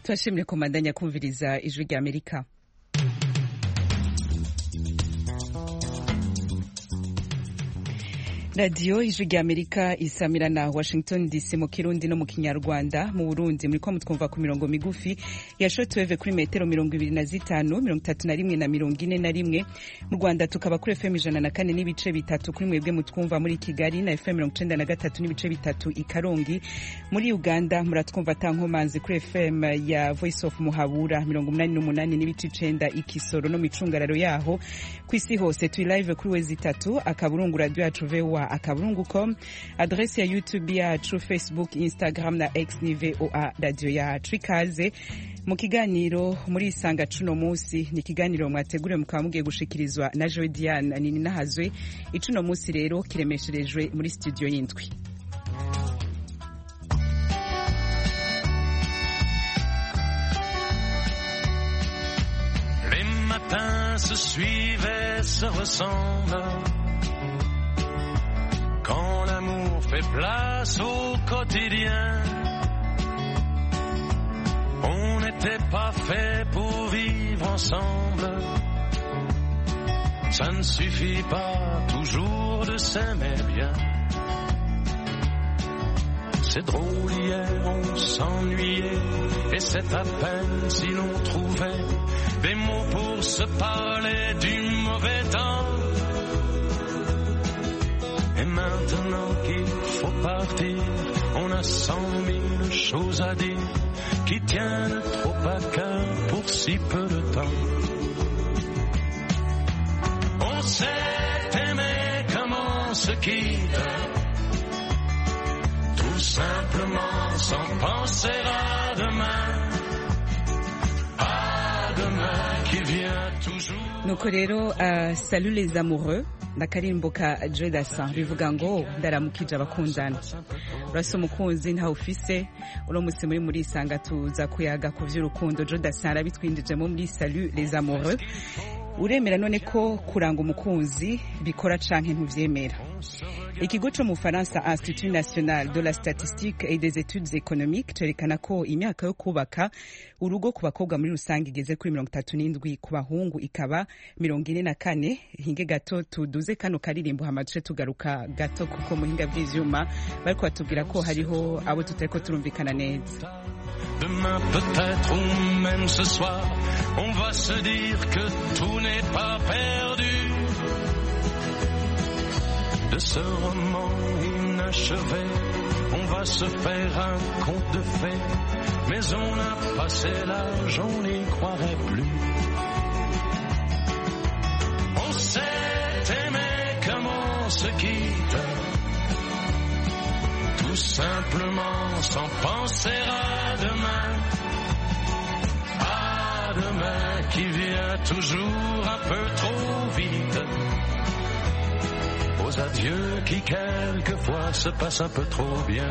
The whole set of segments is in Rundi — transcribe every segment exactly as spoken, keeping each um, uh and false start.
turashimire komandanya kumviriza ijwi rya Amerika. Radio ijwi rya Amerika isamira na Washington D C mu Kirundi no mu Kinyarwanda. Mu Burundi muri ko mutwumva ku mirongo migufi ya shortwave kuri metero mirongo ibiri na zitanu, mirongo itatu na rimwe na mirongo ine na rimwe. Mu Rwanda tukaba kuri F M ijana na kane n'ibice bitatu kuri mwebwe mutwumva muri Kigali na F M mirongo icenda na gatatu n'ibice bitatu i Karongi. Muri Uganda muratwumva tankomanzi kuri F M ya Voice of Muhabura mirongo umunani n'umunani n'ibice icenda i Kisoro no micungararo yaho. Kwisi hose turi live kuri wezi itatu akaburungu radio yacu V O A akaburungu com, adresse ya YouTube yacu, Facebook, Instagram na X ni V O A radio yacu. Ikaze mu kiganiro muri isanga cuno musi, ni kiganiro mwategure mukaba mugiye gushikirizwa na Joy Diane nini nahazwe. Icuno musi rero kiremesherejwe muri studio y'indwi. Les matins se suivent, se ressemblent. Quand l'amour fait place au quotidien, on n'était pas fait pour vivre ensemble. Ça ne suffit pas toujours de s'aimer bien. C'est drôle, hier on s'ennuyait, et c'est à peine si l'on trouvait des mots pour se parler du mauvais temps. Et maintenant qu'il faut partir, on a cent mille choses à dire qui tiennent trop à cœur pour si peu de temps. On s'est aimé comme on se quitte, tout simplement sans penser à demain, à demain qui vient toujours. Nuko rero uh, salut les amoureux na karimbo ka Joy Dasa bivuga ngo ndaramukije abakundana. Urasa umukunzi nta ufise uno musi muri muri isanga tuza kuyaga ku vy'urukundo. Joy Dasa arabitwindije mu muri salut les amoureux. Uremera none ko kuranga umukunzi bikora canke ntuvyemera? Ikigo cyo mu Faransa Institut National de la Statistique et des Études Économiques cerekana ko imyaka yo kubaka urugo ku bakobwa muri rusange igeze kuri mirongo itatu n'indwi, ku bahungu ikaba mirongo ine na kane. Hinge gato tuduze kano karirimbo hamaduce tugaruka gato kuko muhinga bw'ivyuma bariko batubwira ko hariho abo tutariko turumvikana neza. Demain peut-être ou même ce soir, on va se dire que tout n'est pas perdu. De ce roman inachevé, on va se faire un conte de fées, mais on a passé l'âge, on n'y croirait plus. On s'est aimé comme on se quitte, tout simplement sans penser à demain, à demain qui vient toujours un peu trop vite, aux adieux qui quelquefois se passent un peu trop bien.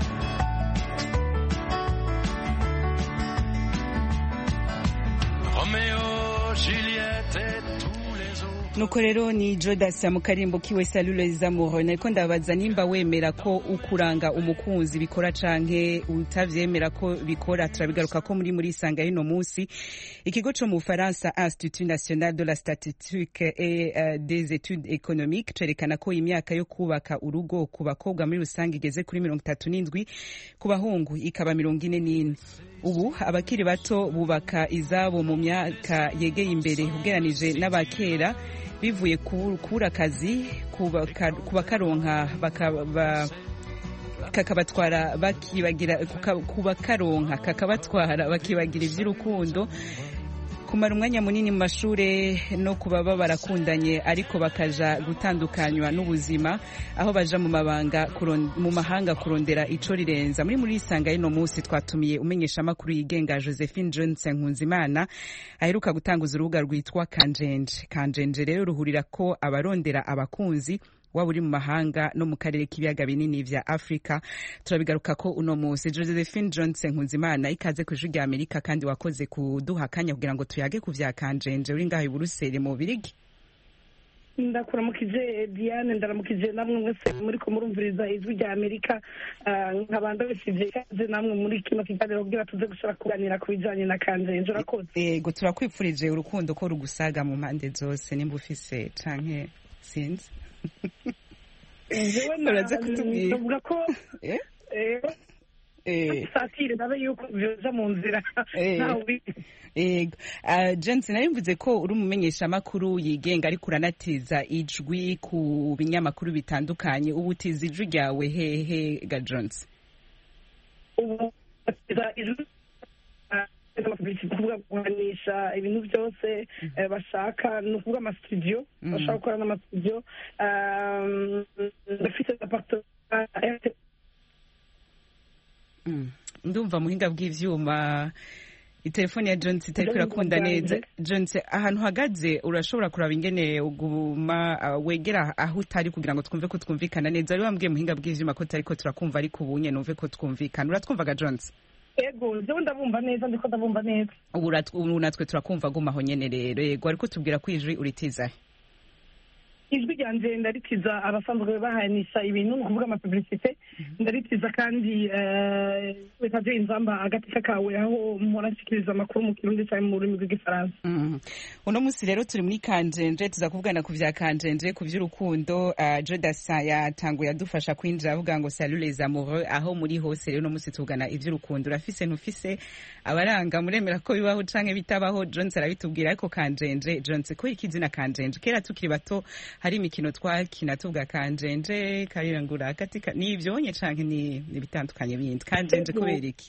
Roméo, Juliette et tous les autres. Nuko rero ni Joy Dasa mu karimbo kiwe salut les amoureux. Nariko ndabaza nimba wemera ko ukuranga umukunzi bikora canke utavyemera ko bikora. Turabigaruka ko muri muri isanga y'ino musi. Ikigo cyo mu Faransa Institut National de la Statistique et uh, des Études Économiques cerekana ko imyaka yo kubaka urugo ku bakobwa muri rusange igeze kuri mirongo itatu n'indwi, ku bahungu ikaba mirongo ine n'ine. Ubu abakiri bato bubaka izabo mu myaka yegeye imbere ugeranije n'abakera bivuye kubura akazi kubakaronka bakaba kakabatwara bakibagira kubakaronka kakabatwara bakibagira ivy'urukundo, kumara umwanya munini mu mashure no kubaba barakundanye ariko bakaja gutandukanywa n'ubuzima aho baja mu mabanga mu mahanga kurondera ico rirenza. Muri muri isanga y'ino musi twatumiye umenyesha makuru yigenga Josephine Johnson Nkunzimana aheruka gutanguza urubuga rwitwa Kanjenje. Kanjenje rero ruhurira ko abarondera abakunzi waba uri mu mahanga no mu karere k'ibiyaga binini vya Afrika. Turabigaruka ko uno musi. Josephine Johnson Nkunzimana ikaze ku ijwi rya Amerika kandi wakoze kuduha akanya kugira ngo tuyage ku vya Kanjenje uri ngaho i Buruseli mu Birigi. ndakuramukije Diane, ndaramukije namwe mwese muri ko murumviriza ijwi rya Amerika, nkaba ndabashije kaze namwe muri kino kiganiro kugira tuze gushobora kuganira ku bijanye na Kanjenje. Urakoze. Yego, turakwipfurije urukundo ko rugusaga mu mpande zose, nimba ufise canke sinzi. Uraza kutubwira. Ndavuga ko eh eh satire nabe yuko byoza mu nzira. Ego, uh, Johnson narimvuze ko uri umumenyesha makuru yigenga ariko uranatiza ijwi ku binyamakuru bitandukanye. Ubu utiza ijwi ryawe hehe ga Johnson? Ubu atiza ijwi kuvuga kuganisha ibintu byose bashaka, ni ukuvuga amastudio bashaka gukora n'amastudio. Ndafite apartment ndumva muhinga bw'ivyuma itelefone ya Johnson itariko irakunda neza. Johnson, ahantu hagaze urashobora kuraba ingene uguma uh, wegera aho utari kugira ngo twumve ko twumvikana neza. Ari wambwiye muhinga bw'ivyuma ko tariko turakumva ariko ubunye numve ko twumvikana. Uratwumvaga Johnson? Ego, nje ndabumva neza, ndiko ndabumva neza. Ubu natwe turakumva guma aho nyene rero. Yego, ariko tubwira ko ijwi uritiza. Ijwi ryanje ndaritiza abasanzwe bahanisha ibintu, ni kuvuga amapublicité. Ndaritiza kandi wetaje inzamba agateka kawe aho mpora nshikiriza amakuru mu Kirundi cyane mu rurimi rw'Igifaransa. Uno musi rero turi muri Kanjenje, tuza kuvugana ku vya Kanjenje, ku vy'urukundo. Jodasa yatanguye adufasha kwinjira avuga ngo salut les amoureux, aho muri hose rero no musi tuvugana ivy'urukundo. Urafise ntufise abaranga muremera ko bibaho canke bitabaho? Johnson arabitubwira. Ariko Kanjenje, Johnson, ko ikizina Kanjenje kera tukiri bato hari imikino twakina tuvuga Kanjenje karirangura katika nivyo nye canke ni bitandukanye bindi? Kanjenje kubera iki?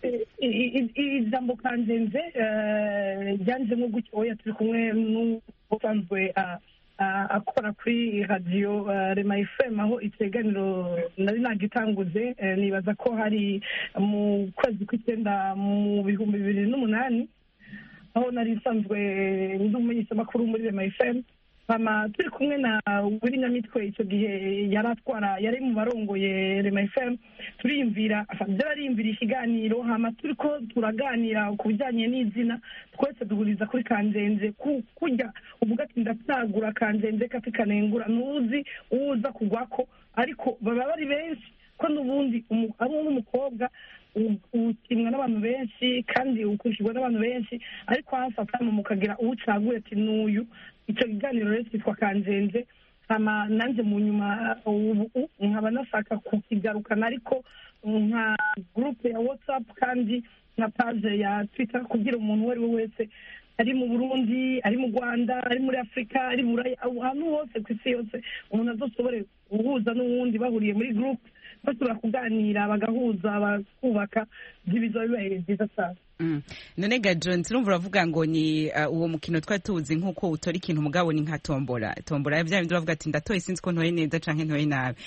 Ijambo Kanjenje ryanje nko gutyo oya turi kumwe n'usanzwe akora kuri radio Rema F M aho iteganiro nari nagitanguze. Nibaza ko hari mu kwezi kw'icyenda mu bihumbi bibiri n'umunani aho nari nsanzwe ndi umumenyesha makuru muri Rema F M. Mama turi kumwe na Willy Nyamitwe icyo gihe yaratwara yari mu barongoye Rema F M, turiyumvira byariyumvira ikiganiro hama turiko turaganira ku bijanye n'izina, twese duhuriza kuri Kanjenje kujya uvuga ati ndatsagura Kanjenje katikanengura nuzi uza kugwako, ariko baba bari benshi ko nubundi abo n'umukobwa utimwa n'abantu benshi kandi ukurikirwa n'abantu benshi, ariko hafatamo mukagira ucaguye ati n'uyu. Icyo kiganiro rero cyitwa Kanjenje, hama nanjye mu nyuma ubu nkaba nashaka kukigarukana ariko nka groupe ya WhatsApp kandi nka page ya Twitter kugira umuntu uwo ari we wese ari mu Burundi, ari mu Rwanda, ari muri Afrika, ari muri ahantu hose ku isi yose umuntu azosobore guhuza n'uwundi bahuriye muri groupe bashobora kuganira bagahuza bakubaka ibizo bibaye byiza cyane. None ga John, turumva uravuga ngo ni uwo mukino twari tuzi nk'uko utora ikintu mugabo ni nka tombora tombora bya bindi uravuga ati ndatoye sinzi ko ntoye neza canke ntoye nabi.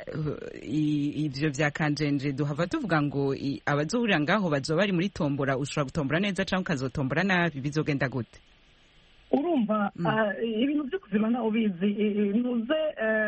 Ivyo vya Kanjenje duhava tuvuga ngo abazohurira ngaho bazoba bari muri tombora, ushobora gutombora neza canke ukazotombora nabi, bizogenda gute? Urumva ibintu byo kuzima ntaho bizi. Nuze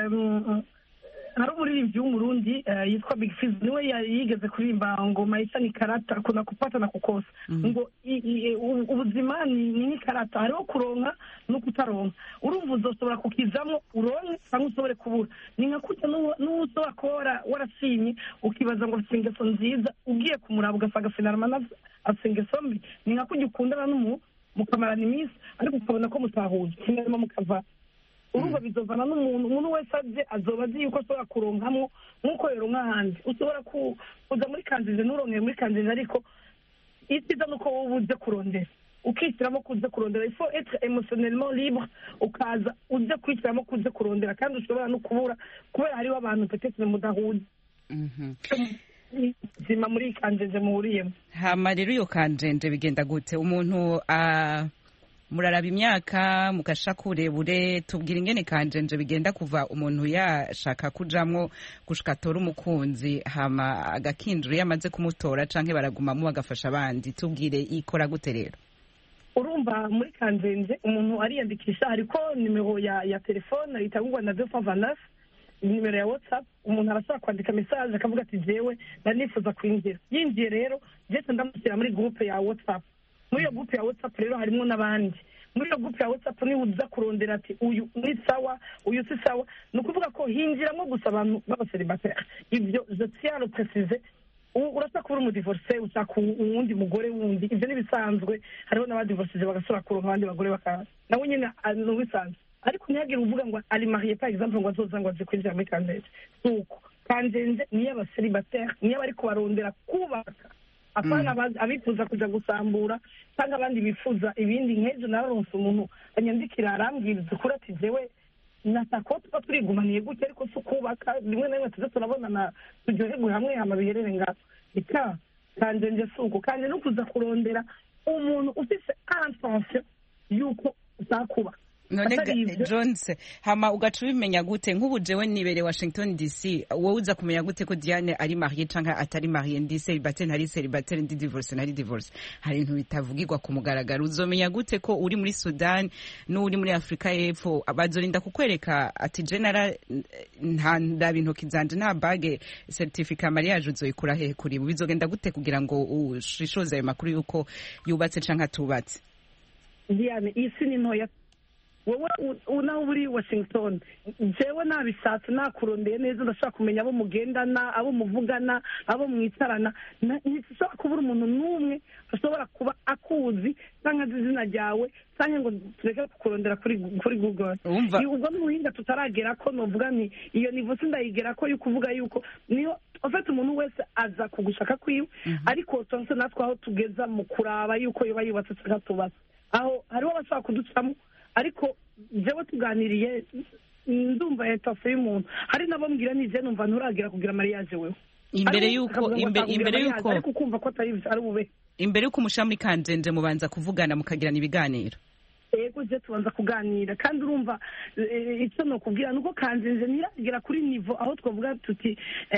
hari umuririmbyi w'umurundi yitwa Big Fizz, niwe yigeze kuririmba ngo maisha ni karata kuna kupata na kukosa. Ngo ubuzima ni ni karata, hariho kuronka no kutaronka. Urumva uzosobora kukizamo uronke cyangwa usobore kubura. Ni nka kuta n'uzoba kora warasinye ukibaza ngo singeso nziza, ugiye kumuraba ugasaga finalma asingeso mbi. Ni nka kujya ukundana n'umuntu mukamarana iminsi ariko ukabona ko mutahuje finalma mukava. Urumva bizovana n'umuntu, umuntu wese aje azoba azi yuko ashobora kuronkamwo nk'uko rero nk'ahandi ushobora kuza muri Kanjenje n'urongeye muri Kanjenje, ariko icyiza nuko wowe uze kurondera ukishyiramo kuze kurondera. Il faut être émotionnellement libre, ukaza uje kwishyiramo kuze kurondera kandi ushobora no kubura kubera hariho abantu peut-être mudahuza zima muri Kanjenje muhuriyemo. Hama rero iyo Kanjenje bigenda gute? Umuntu muraraba imyaka mugasha kurebure, tubwira ingene Kanjenje bigenda kuva umuntu yashaka kujamwo gushika tora umukunzi hama agakinjura yamaze kumutora canke baragumamo bagafasha abandi, tubwire ikora gute rero? Urumva muri Kanjenje umuntu ariyandikisha, ariko nimero ya ya telefone itangwa na deux cent vingt-neuf, nimero ya WhatsApp umuntu arashaka kwandika message akavuga ati jewe ndanifuza kwinjira. Yinjiye rero je ndamushyira muri groupe ya WhatsApp. Muri iyo groupe ya WhatsApp rero harimo n'abandi muri iyo groupe ya WhatsApp niho uza kurondera ati uyu ni sawa uyu si sawa ni ukuvuga ko hinjiramo gusa abantu b'abaseribateri ibyo je tiens à le préciser urasa kubura umudivorce ushaka uwundi mugore wundi ibyo nibisanzwe hariho n'abadivorcije bagasura kuronka abandi bagore bakaza nawe nyine n'ubisanzwe ariko ntihagire uvuga ngo ari marié par exemple ngo azoza ngo aje kwinjira muri kanzenze suko kanzenze niyo abaseribateri niyo abari kubarondera kubaka apana abifuza kuja gusambura cyangwa abandi bifuza ibindi nk'ejo naronse umuntu anyandikira arambwiriza ukuri ati jewe natako tuba turigumaniye gutya ariko si ukubaka rimwe na rimwe tuze turabonana turyoherwe hamwe hama biherere ngaho ika kanzenze suko kandi no kuza kurondera umuntu ufise intention yuko uzakubaka none Jones hama ugaca ubimenya gute nk'ubu jewe nibere Washington D C wowe uza kumenya gute ko Diane ari marié canke atari marié ndi célibataire ntari célibataire ndi divorce ntari divorce hari ibintu bitavugirwa ku mugaragaro uzomenya gute ko uri muri Sudan n'uri muri Afrika y'Epfo abazorinda kukwereka ati general nta ndabintu kizanje nta bage certificate mariage uzoyikura hehe kuri bizogenda gute kugira ngo ushishoze ayo makuru yuko yubatse canke atubatse Diane isi ni ntoya wowe unaho uri Washington jewe nabishatse nakurondeye neza ndashaka kumenya abo mugendana abo muvugana abo mwicarana ntishobora kubura umuntu n'umwe ashobora kuba akuzi cyangwa azi izina ryawe cyangwa ngo tureke kukurondera kuri kuri Google ubwo n'ubuhinga tutaragera ko novuga nti iyo nivo sindayigera ko yuko uvuga yuko niyo ofete umuntu wese aza kugushaka kwiwe ariko tonse natwe aho tugeza mu kuraba yuko yoba yubatse cyangwa tubatse aho hariho abashaka kuducamo ariko jewe tuganiriye ndumva yatafe y'umuntu hari nabo mbwira nije numva nturagira kugira mariage wewe imbere yuko imbere yuko ariko kumva ko atari ari bube imbere yuko umushamuri kanjenje mubanza kuvugana mukagirana ibiganiro ego je tubanza kuganira kandi urumva icyo no kubwira nuko kanjenje niragira kuri nivo aho twavuga tuti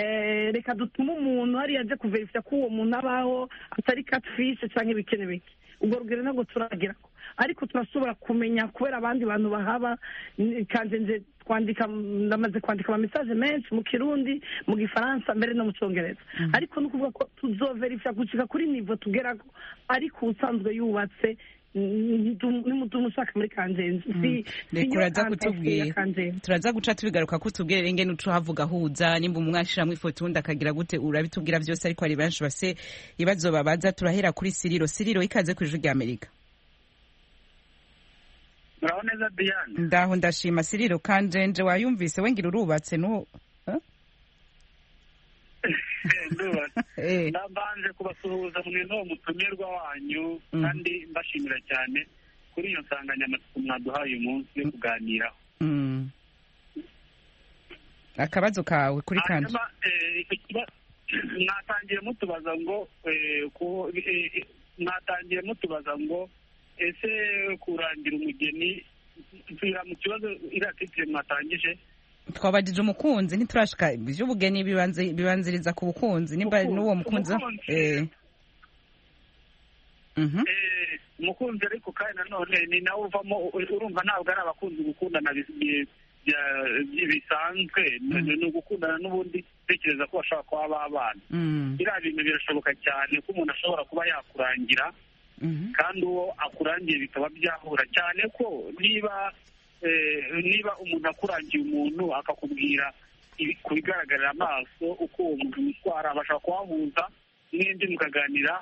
eh reka dutuma umuntu hari yaje kuverifya ko uwo muntu abaho atari catfish cyangwa ibikene biki ubwo rugero ntabwo turagira ariko turashobora kumenya kubera abandi bantu bahaba kanjenje twandika ndamaze kwandika ama message menshi mu Kirundi mu Gifaransa mbere no mu Cyongereza ariko nukuvuga ko tuzoverifya gucika kuri nivo tugerako ariko usanzwe yubatse ni mutumu ushaka muri kanjenje si rekuraza kutubwiye turaza guca tubigaruka kutubwire ingene uco havuga huza nimba umwashiramwe ifoto undi akagira gute urabitubwira byose ariko ari benshi base ibazo babaza turahera kuri Siriro Siriro ikaze ku ijwi rya Amerika Muraho neza Diane ndaho ndashima Siriro kanjenje wayumvise wengira urubatse no ndabanje kubasuhuza mwe no mutumirwa wanyu kandi mbashimira cyane kuri iyo nsanganyamatsiko mwaduhaye umunsi yo kuganiraho akabazo kawe kuri kanje mwatangiye mutubaza ngo mwatangiye mutubaza ngo ese kurangira umugeni tira mu kibazo iratitse mwatangije twabajije umukunzi ntiturashika by'ubugeni bibanze bibanziriza ku bukunzi nimba n'uwo mukunzi eh mhm eh umukunzi ariko kandi nanone ni nawe uvamo urumva ntabwo ari abakunzi gukundana bisanzwe ni ugukundana n'ubundi tekereza ko bashaka kuba babana iriya bintu birashoboka cyane ko umuntu ashobora kuba yakurangira kandi uwo akurangiye bikaba byahura cyane ko niba niba umuntu akurangiye umuntu akakubwira ku bigaragarira amaso uko uwo muntu yitwara abasha kuhahuza n'indi mukaganira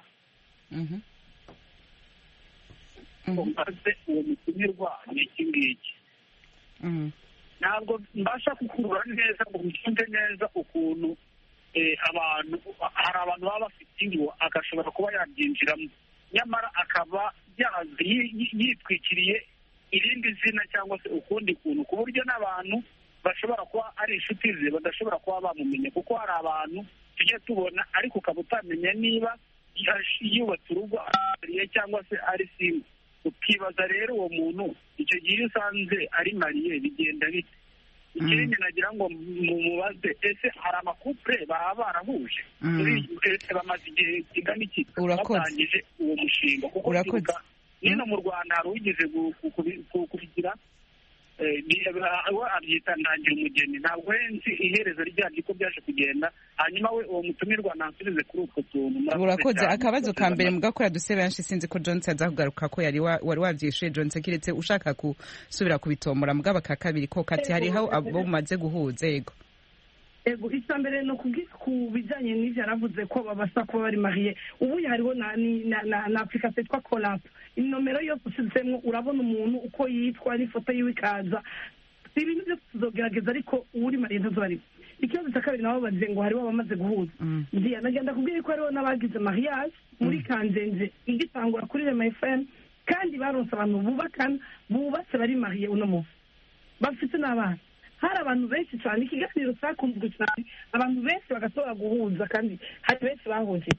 maze uwo mutumirwa ni iki ngiki ntabwo mbasha kukurura neza ngo mbyumve neza ukuntu abantu hari abantu baba bafite ingo agashobora kuba yabyinjiramo nyamara akaba yitwikiriye irindi zina cyangwa se ukundi kuntu ku buryo n'abantu bashobora kuba ari inshuti ze badashobora kuba bamumenya kuko hari abantu tujya tubona ariko ukaba utamenya niba yubatse urugo ariye cyangwa se ari simba ukibaza rero uwo muntu icyo gihe usanze ari mariye bigenda bite ikindi nagira ngo mumubaze ese hari amakupure baba barahuje bamaze igihe kingana iki batangije uwo mushinga kuko nino mu Rwanda hari uwigeze kubigira we abyita ndangira umugeni. Ntabwo nzi iherezo ryabyo uko byaje kugenda, hanyuma we uwo mutumirwa nansubize kuri utwo tuntu. Urakoze. Akabazo ka mbere mugakora duse benshi, sinzi ko Johnson aza kugaruka ko yari wari wabyishuye Johnson, kiretse ushaka gusubira kubitomora mugaba ka kabiri ko kati hariho abo mumaze guhuza. Yego ego icya mbere no ku bijyanye n'ibyo yaravuze ko babasa kuba bari mariye. Ubu hariho na na application yitwa Collab, inomero yose ushyizemo urabona umuntu uko yitwa n'ifoto yiwe ikaza. Ibintu byose tuzogerageza, ariko uri mariye ntazo bari. Ikibazo cya kabiri nabo bagize ngo hariho abamaze guhuza. Ndiya nagenda kubwira ko hariho n'abagize mariage muri Kanzenze igitangura kuri Rema F M, kandi baronse abantu bubakana bubatse bari mariye uno munsi bafite n'abana. Hari abantu benshi cyane, ikiganiro cyakunzwe cyane, abantu benshi bagatora guhuza, kandi hari benshi bahuje.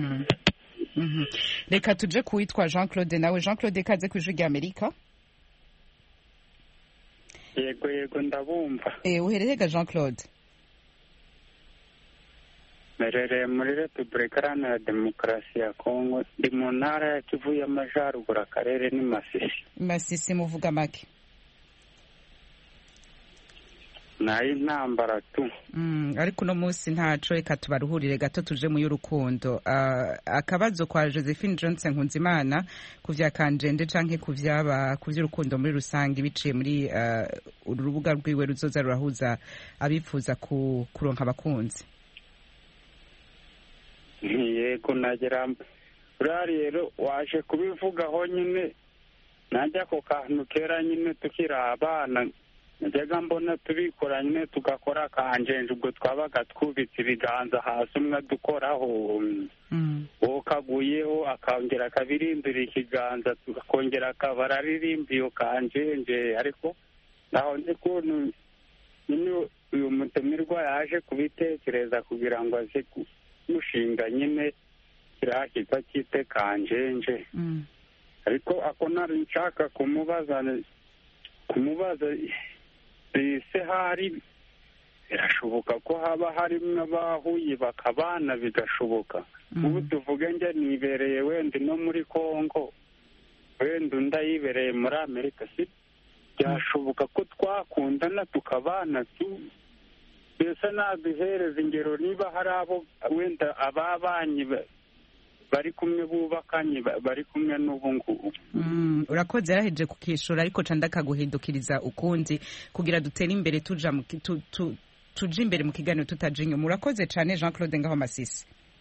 Reka tuje kuwitwa Jean Claude. Nawe Jean Claude, kaze ku ijwi rya Amerika. Yego yego ndabumva. Eh, uhererega Jean Claude? Merere muri Repubulika Iharanira Demokarasi ya Kongo, ndi mu ntara ya Kivu y'Amajyaruguru, akarere ni Masisi. Masisi muvuga make? Nayi ntambara tu. Mm, ariko no munsi ntaco, reka tubaruhurire gato tuje mu y'urukundo. Uh, akabazo kwa Josephine Johnson Nkunzimana kuvya Kanjende canke kuvyaba kuvy'urukundo muri rusange biciye muri uh, urubuga rwiwe ruzoza rurahuza abifuza ku, kuronka abakunzi. Yego nagera urari rero waje kubivugaho nyine najya ko kantu kera nyine tukira abana, najyaga mbona tubikora nyine tugakora Kanjenje, ubwo twabaga twubitse ibiganza hasi umwe dukoraho uwo kaguyeho akongera akabirindura ikiganza tukongera akabara aririmba iyo Kanjenje. Ariko naho nzi kuntu nyine uyu mutumirwa yaje kubitekereza kugira ngo aze mushinga nyine kiriya kitwa cyite Kanjenje. Ariko ako nari nshaka kumubaza kumubaza ese hari birashoboka ko haba harimo abahuye bakabana, bigashoboka ubu tuvuge nge nibereye wenda no muri Kongo, wenda ndayibereye muri Amerika, si byashoboka ko twakundana tukabana tu mbese naduhereza ingero niba hari abo wenda ababanyi bari kumwe bubakanye bari kumwe n'ubu ngubu. Urakoze yaraheje kukishura, ariko canda kaguhindukiriza ukundi kugira dutere imbere tuja tuje imbere mu kiganiro tutaje inyuma. Urakoze cyane Jean Claude ngaho Masisi.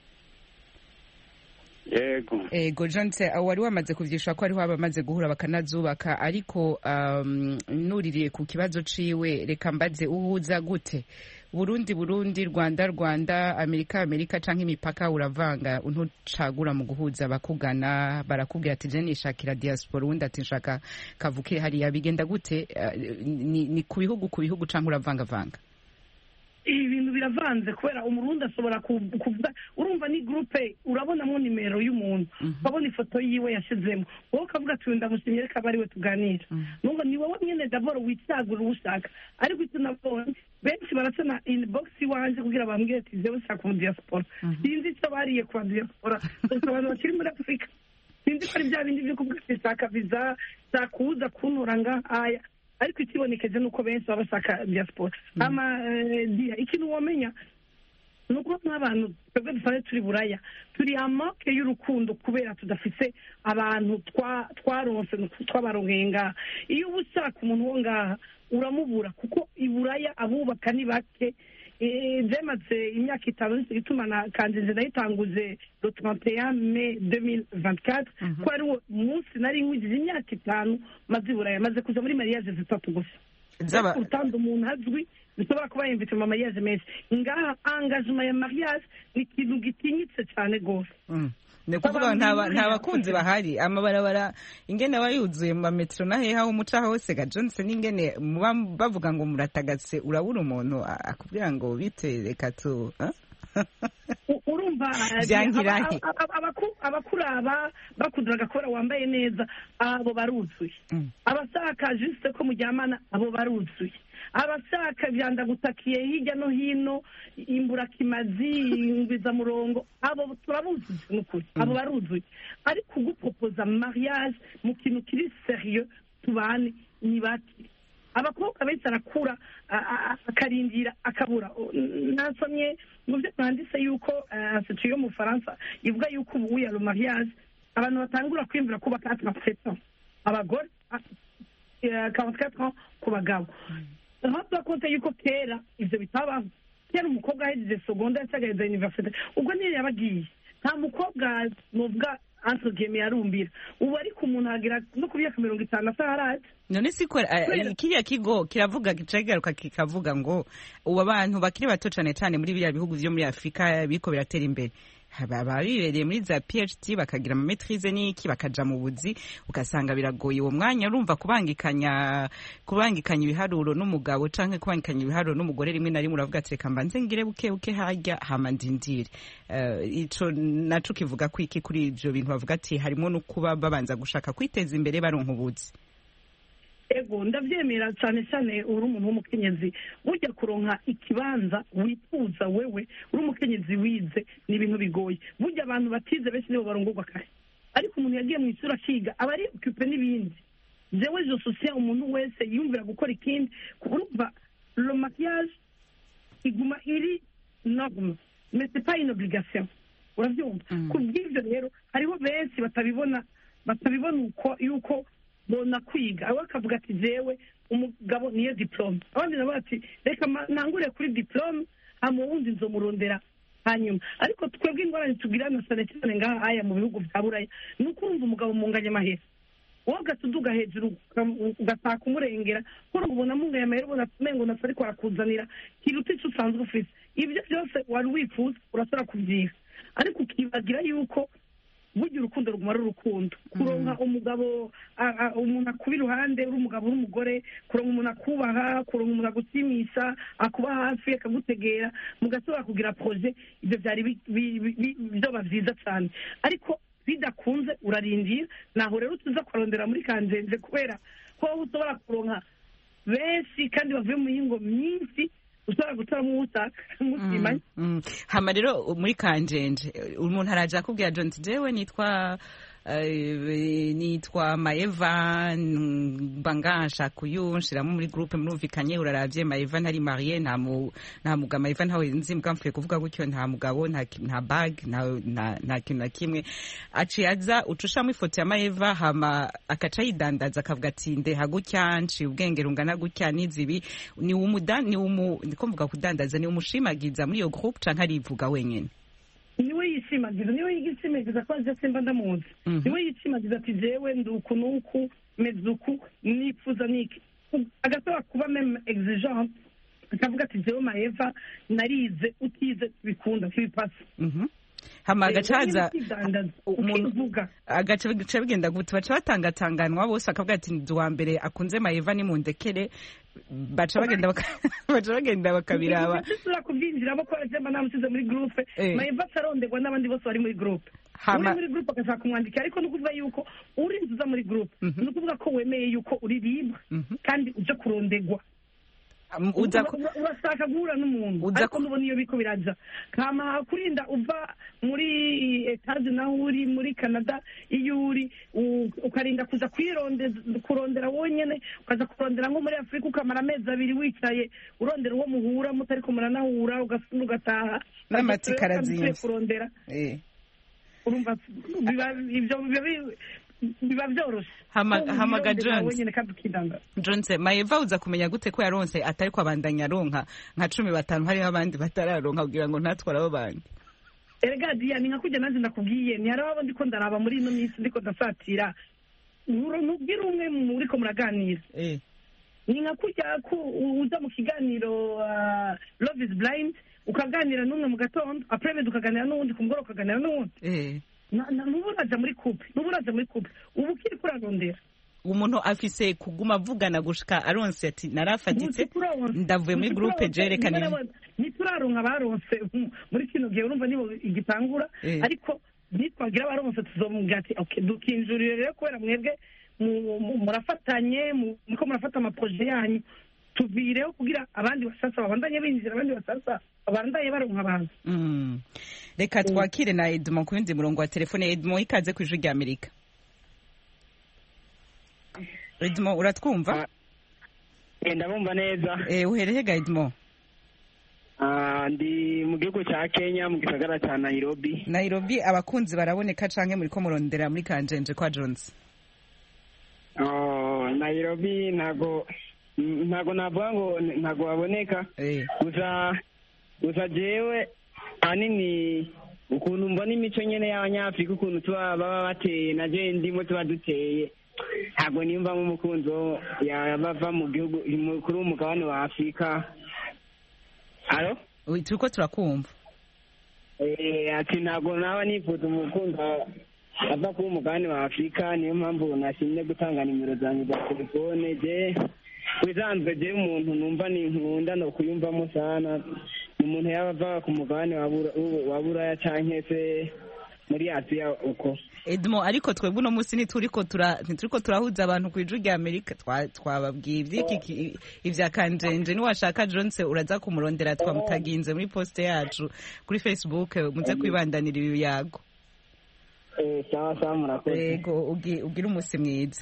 Yego ego Jonse wari wamaze kuvyishwa ko ariho abamaze guhura bakanazubaka, ariko um, nuririye ku kibazo ciwe reka mbaze uhuza gute Burundi Burundi, Rwanda Rwanda, Amerika Amerika canke imipaka uravanga untucagura mu guhuza bakugana barakubwira ati je nishakira diaspora, undi ati nshaka kavuke hariya, bigenda gute? Uh, ni, ni ku bihugu ku bihugu canke uravanga vanga? Ibintu biravanze kubera umurundi ashobora kuvuga, urumva ni groupe urabonamo nimero y'umuntu, babona ifoto yiwe yashizemo, wowe ukavuga ati ndamushimye reka bari we tuganira. Nubwo ni wowe nyene d'abord witagura ushaka, ariko icyo nabonye benshi barasana inbox wanje kugira bambwire ati zewe shaka mu diaspora. Sinzi icyo bariye kwa diaspora, abantu bakiri muri Afrika sinzi ko ari bya bindi byo kuvuga ati shaka visa sakuza kunturanga aya, ariko ikibonekeje nuko benshi baba bashaka diaspora. Ama dia ikintu wamenya nuko nk'abantu twebwe dusane turi buraya turi amake y'urukundo kubera tudafise abantu twaronse twabarongeye ngaha. Iyo uba ushaka umuntu wo ngaha uramubura, kuko iburaya abubaka ni bake. Byamaze imyaka itanu ituma na Kanjenje nayitanguze le trente et un mai deux mille vingt-quatre, ko ari umunsi nari nkwigije imyaka itanu maze iburaya, maze kuja muri mariage zitatu gusa. Utanda umuntu azwi bishobora kuba yimvise mu mariage menshi ngaha. Engagement ya mariage ni ikintu gitinyitse cyane gose. Ne kuvuga nta bakunzi bahari, amabarabara ingene bayuzuye mu metro na heha umuca hose ga Johnson, ingene bavuga ngo muratagase urabura umuntu akubwira ngo bite reka tu urumva abakuraba bakuduraga kora wambaye neza abo baruzuye, abashaka juste ko mujyamana abo baruzuye, abashaka byanda gutakiye hirya no hino imburakimazi ingwiza murongo abo turabuzuye n'ukuri, abo baruzuye. Ariko gupropoza mariage mu kintu kiri sérieux tubane ni bati abakobwa benshi arakura akarindira akabura. Nasomye mu byo banditse yuko institut yo mu Faransa ivuga yuko ubu ya mariage abantu batangura kwimvira kuba quatre-vingt-sept ans abagore quarante-quatre ans ku bagabo. Ntabwo konte yuko kera ivyo bitabaho. Kera umukobwa ahejeje secondaire yasagaye université ubwo niyo yabagiye nta mukobwa novuga entre guillemets yarumbira ubu ariko umuntu agira no kubiyaka mirongo itanu asaharaje. None siko kiriya kigo kiravuga gicegaruka kikavuga ngo ubu abantu bakiri bato cane cane muri biriya bihugu vyo muri Afrika biko biratera imbere baba bibereye muri za P H D bakagira ama maîtrise n'iki bakaja mu buzi ugasanga biragoye uwo mwanya urumva kubangikanya kubangikanya ibiharuro n'umugabo canke kubangikanya ibiharuro n'umugore rimwe na rimwe uravuga ati reka mbanze ngire buke buke harya hama ndindire ico naco kivuga ko iki kuri ivyo bintu bavuga ati harimo no kuba babanza gushaka kwiteza imbere baronka ubuzi. Ego ndavyemera cyane cyane uri umuntu w'umukenyezi burya kuronka ikibanza wifuza wewe uri umukenyezi wize ni ibintu bigoye burya abantu batize benshi nibo barongorwa kare ariko umuntu yagiye mu isura akiga aba ari occupé n'ibindi jewe je soutien umuntu wese yumvira gukora ikindi kurumva le mariage iguma iri norme mais c'est pas une obligation uravyumva kubw'ivyo rero hariho benshi batabibona batabibona uko yuko bona kwiga aho akavuga ati jewe umugabo niyo diplome abandi nabo ati reka nangure kuri diplome hama wundi nzomurondera hanyuma ariko twebwe ingorane tugirana cyane cyane ngaha aya mu bihugu bya buraya ni ukumva umugabo munganya amahera wowe ugatuduga hejuru ugataka umurengera kuko ubona munganya amahera ubona mengo nasa ariko arakuzanira kiruta icyo usanzwe ufise ibyo byose wari wifuza urasora kubyiha ariko ukibagira yuko burya urukundo ruguma ari urukundo kuronka umugabo umuntu akuba iruhande uri umugabo uri umugore kuronka umuntu akubaha kuronka umuntu agusimisha akuba hafi akagutegera mugasubira kugira projet ibyo byari byoba vyiza cyane ariko bidakunze urarindira naho rero tuza kurondera muri Kanzenze kubera ko ushobora kuronka benshi kandi bavuye mu yingo myinshi ushobora gutaramo utaka musimanye. Hama rero muri Kanjenje umuntu araje akubwira John jewe nitwa nitwa Maeva bangasha kuyunshiramo muri groupe murumvikanye uraravye Maeva ntari marié nta mu nta mugabo Maeva ntawe nzi mkamfuye kuvuga gutyo nta mugabo nta nta bag nta nta kintu na kimwe aciyaza ucushamo ifoto ya Maeva hama akaca yidandaza akavuga ati nde hagutya nci ubwenge rungana gutya nizibi ni umuda ni umu ndiko mvuga kudandaza ni umushimagiza muri iyo groupe canke arivuga wenyene niwe yishimagiza niwe yigishimiza ko aje simba ndamuzi niwe yishimagiza ati jewe nduku nuku mezuku nifuza niki agasaba kuba meme exigent akavuga ati jewe Maeva narize utize bikunda kibipasa hama agacaza umuntu agaca bigenda gute baca batangatanganwa bose akavuga ati ndi wa mbere akunze Maeva ni mundekere baca bagenda baca bagenda bakabiraba sura kubyinjiramo ko ajemba namusize muri groupe Maeva tarondegwa n'abandi bose bari muri groupe uri muri groupe akashaka kumwandika ariko nukuvuga yuko uri nzuza muri groupe nukuvuga ko wemeye yuko uri libre kandi uje kurondegwa urashaka guhura n'umuntu ariko nubona iyo biko biraja kama kurinda uva muri etaje naho uri muri Canada iyo uri ukarinda kuza kwirondeza kurondera wonyene ukaza kurondera nko muri Afrika ukamara amezi abiri wicaye urondera uwo muhura mutari kumara nahura ugasunda ugataha n'amatikarazinze kurondera urumva ibyo biba byoroshe hamaga Jones Jones Maeva uza kumenya gute ko yaronse atari ko abandanya aronka nka cumi batanu hariho abandi batararonka kugira ngo ntatwara abo bandi erega dia ni nkakujya nanjye ndakubwiye ni harabo ndiko ndaraba muri ino minsi ndiko ndasatira nubwira umwe muri ko muraganira eh ni nkakujya ko uza mu kiganiro Love is Blind ukaganira n'umwe mu gatondo après ukaganira n'undi kumugoro ukaganira n'undi eh nuburaza muri couple nuburaza muri couple ubu kiri kurarondera umuntu afise kuguma avugana gushika aronse ati narafatitse ndavuye muri groupe jerekana ni turaronka baronse muri kino gihe urumva nibo igitangura ariko nitwagira abaronse tuzomubwira ati okay dukinjurire rero kubera mwebwe murafatanye muko murafata ama projet yanyu tuvireho kugira abandi basasa babandanye binjira abandi basasa abandaye baronka abantu reka twakire na Edmond ku yindi murongo wa telefone. Edmond ikaze ku ijwi rya Amerika. Edmond uratwumva? ndabumva neza. Eh, uhereye Gaidmo? Ah, ndi mu gihugu cya Kenya mu gisagara cya Nairobi. Nairobi abakunzi baraboneka canke muri ko murondera muri Kanjenje kwa Jones? Oh, Nairobi ntago ntago navuga ngo ntago baboneka. Eh. Gusa gusa jewe anini ukuntu mbona imico nyene y'abanyafrika ukuntu tuba baba bateye na je ndimo tuba duteye ntabwo nimba nk'umukunzi yabava mu gihugu kuri umugabane wa Afurika. Alo? Uyu turiko turakumva. Eh, ati ntabwo naba nifuza umukunzi ava kuri umugabane wa Afurika, niyo mpamvu nashimye gutanga nimero zanjye za telefone. Je kwisanzwe je umuntu numva ni nkunda no kuyumvamo sana umuntu yaba ava ku mugabane wa Buraya canke se muri Aziya uko. Edmo, ariko twebwe uno munsi ntituriko tura ntituriko turahuza abantu ku ijwi rya Amerika, twababwiye ivyiki ivya Kanjenje. Ni washaka Jones uraza kumurondera twamutaginze muri poste yacu kuri Facebook, muze kwibandanira ibi yago. Eh, sawa sawa murakoze. Yego, ugira umunsi mwiza.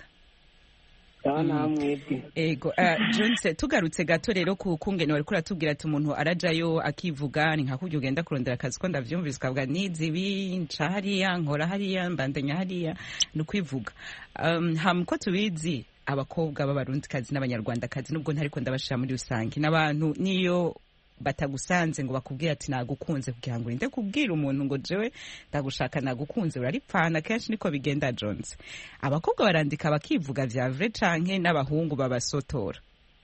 Mm. Ego, uh, Jones, tugarutse gato rero ku kungene wari kuratubwira ati umuntu arajayo akivuga ni nka kurya ugenda kurondera akazi ko ndavyumvise ukavuga nizibi nca hariya nkora hariya mbandanya hariya no kwivuga. Um, hamko tubizi abakobwa b'abarundikazi n'abanyarwandakazi nubwo ntariko ndabashira muri rusange n'abantu niyo batagusanze ngo bakubwira ati nagukunze kugira ngo urinde kubwira umuntu ngo jewe ndagushaka nagukunze uraripfana. Kenshi niko bigenda Jones. Abakobwa barandika bakivuga vya vrai canke n'abahungu babasotora?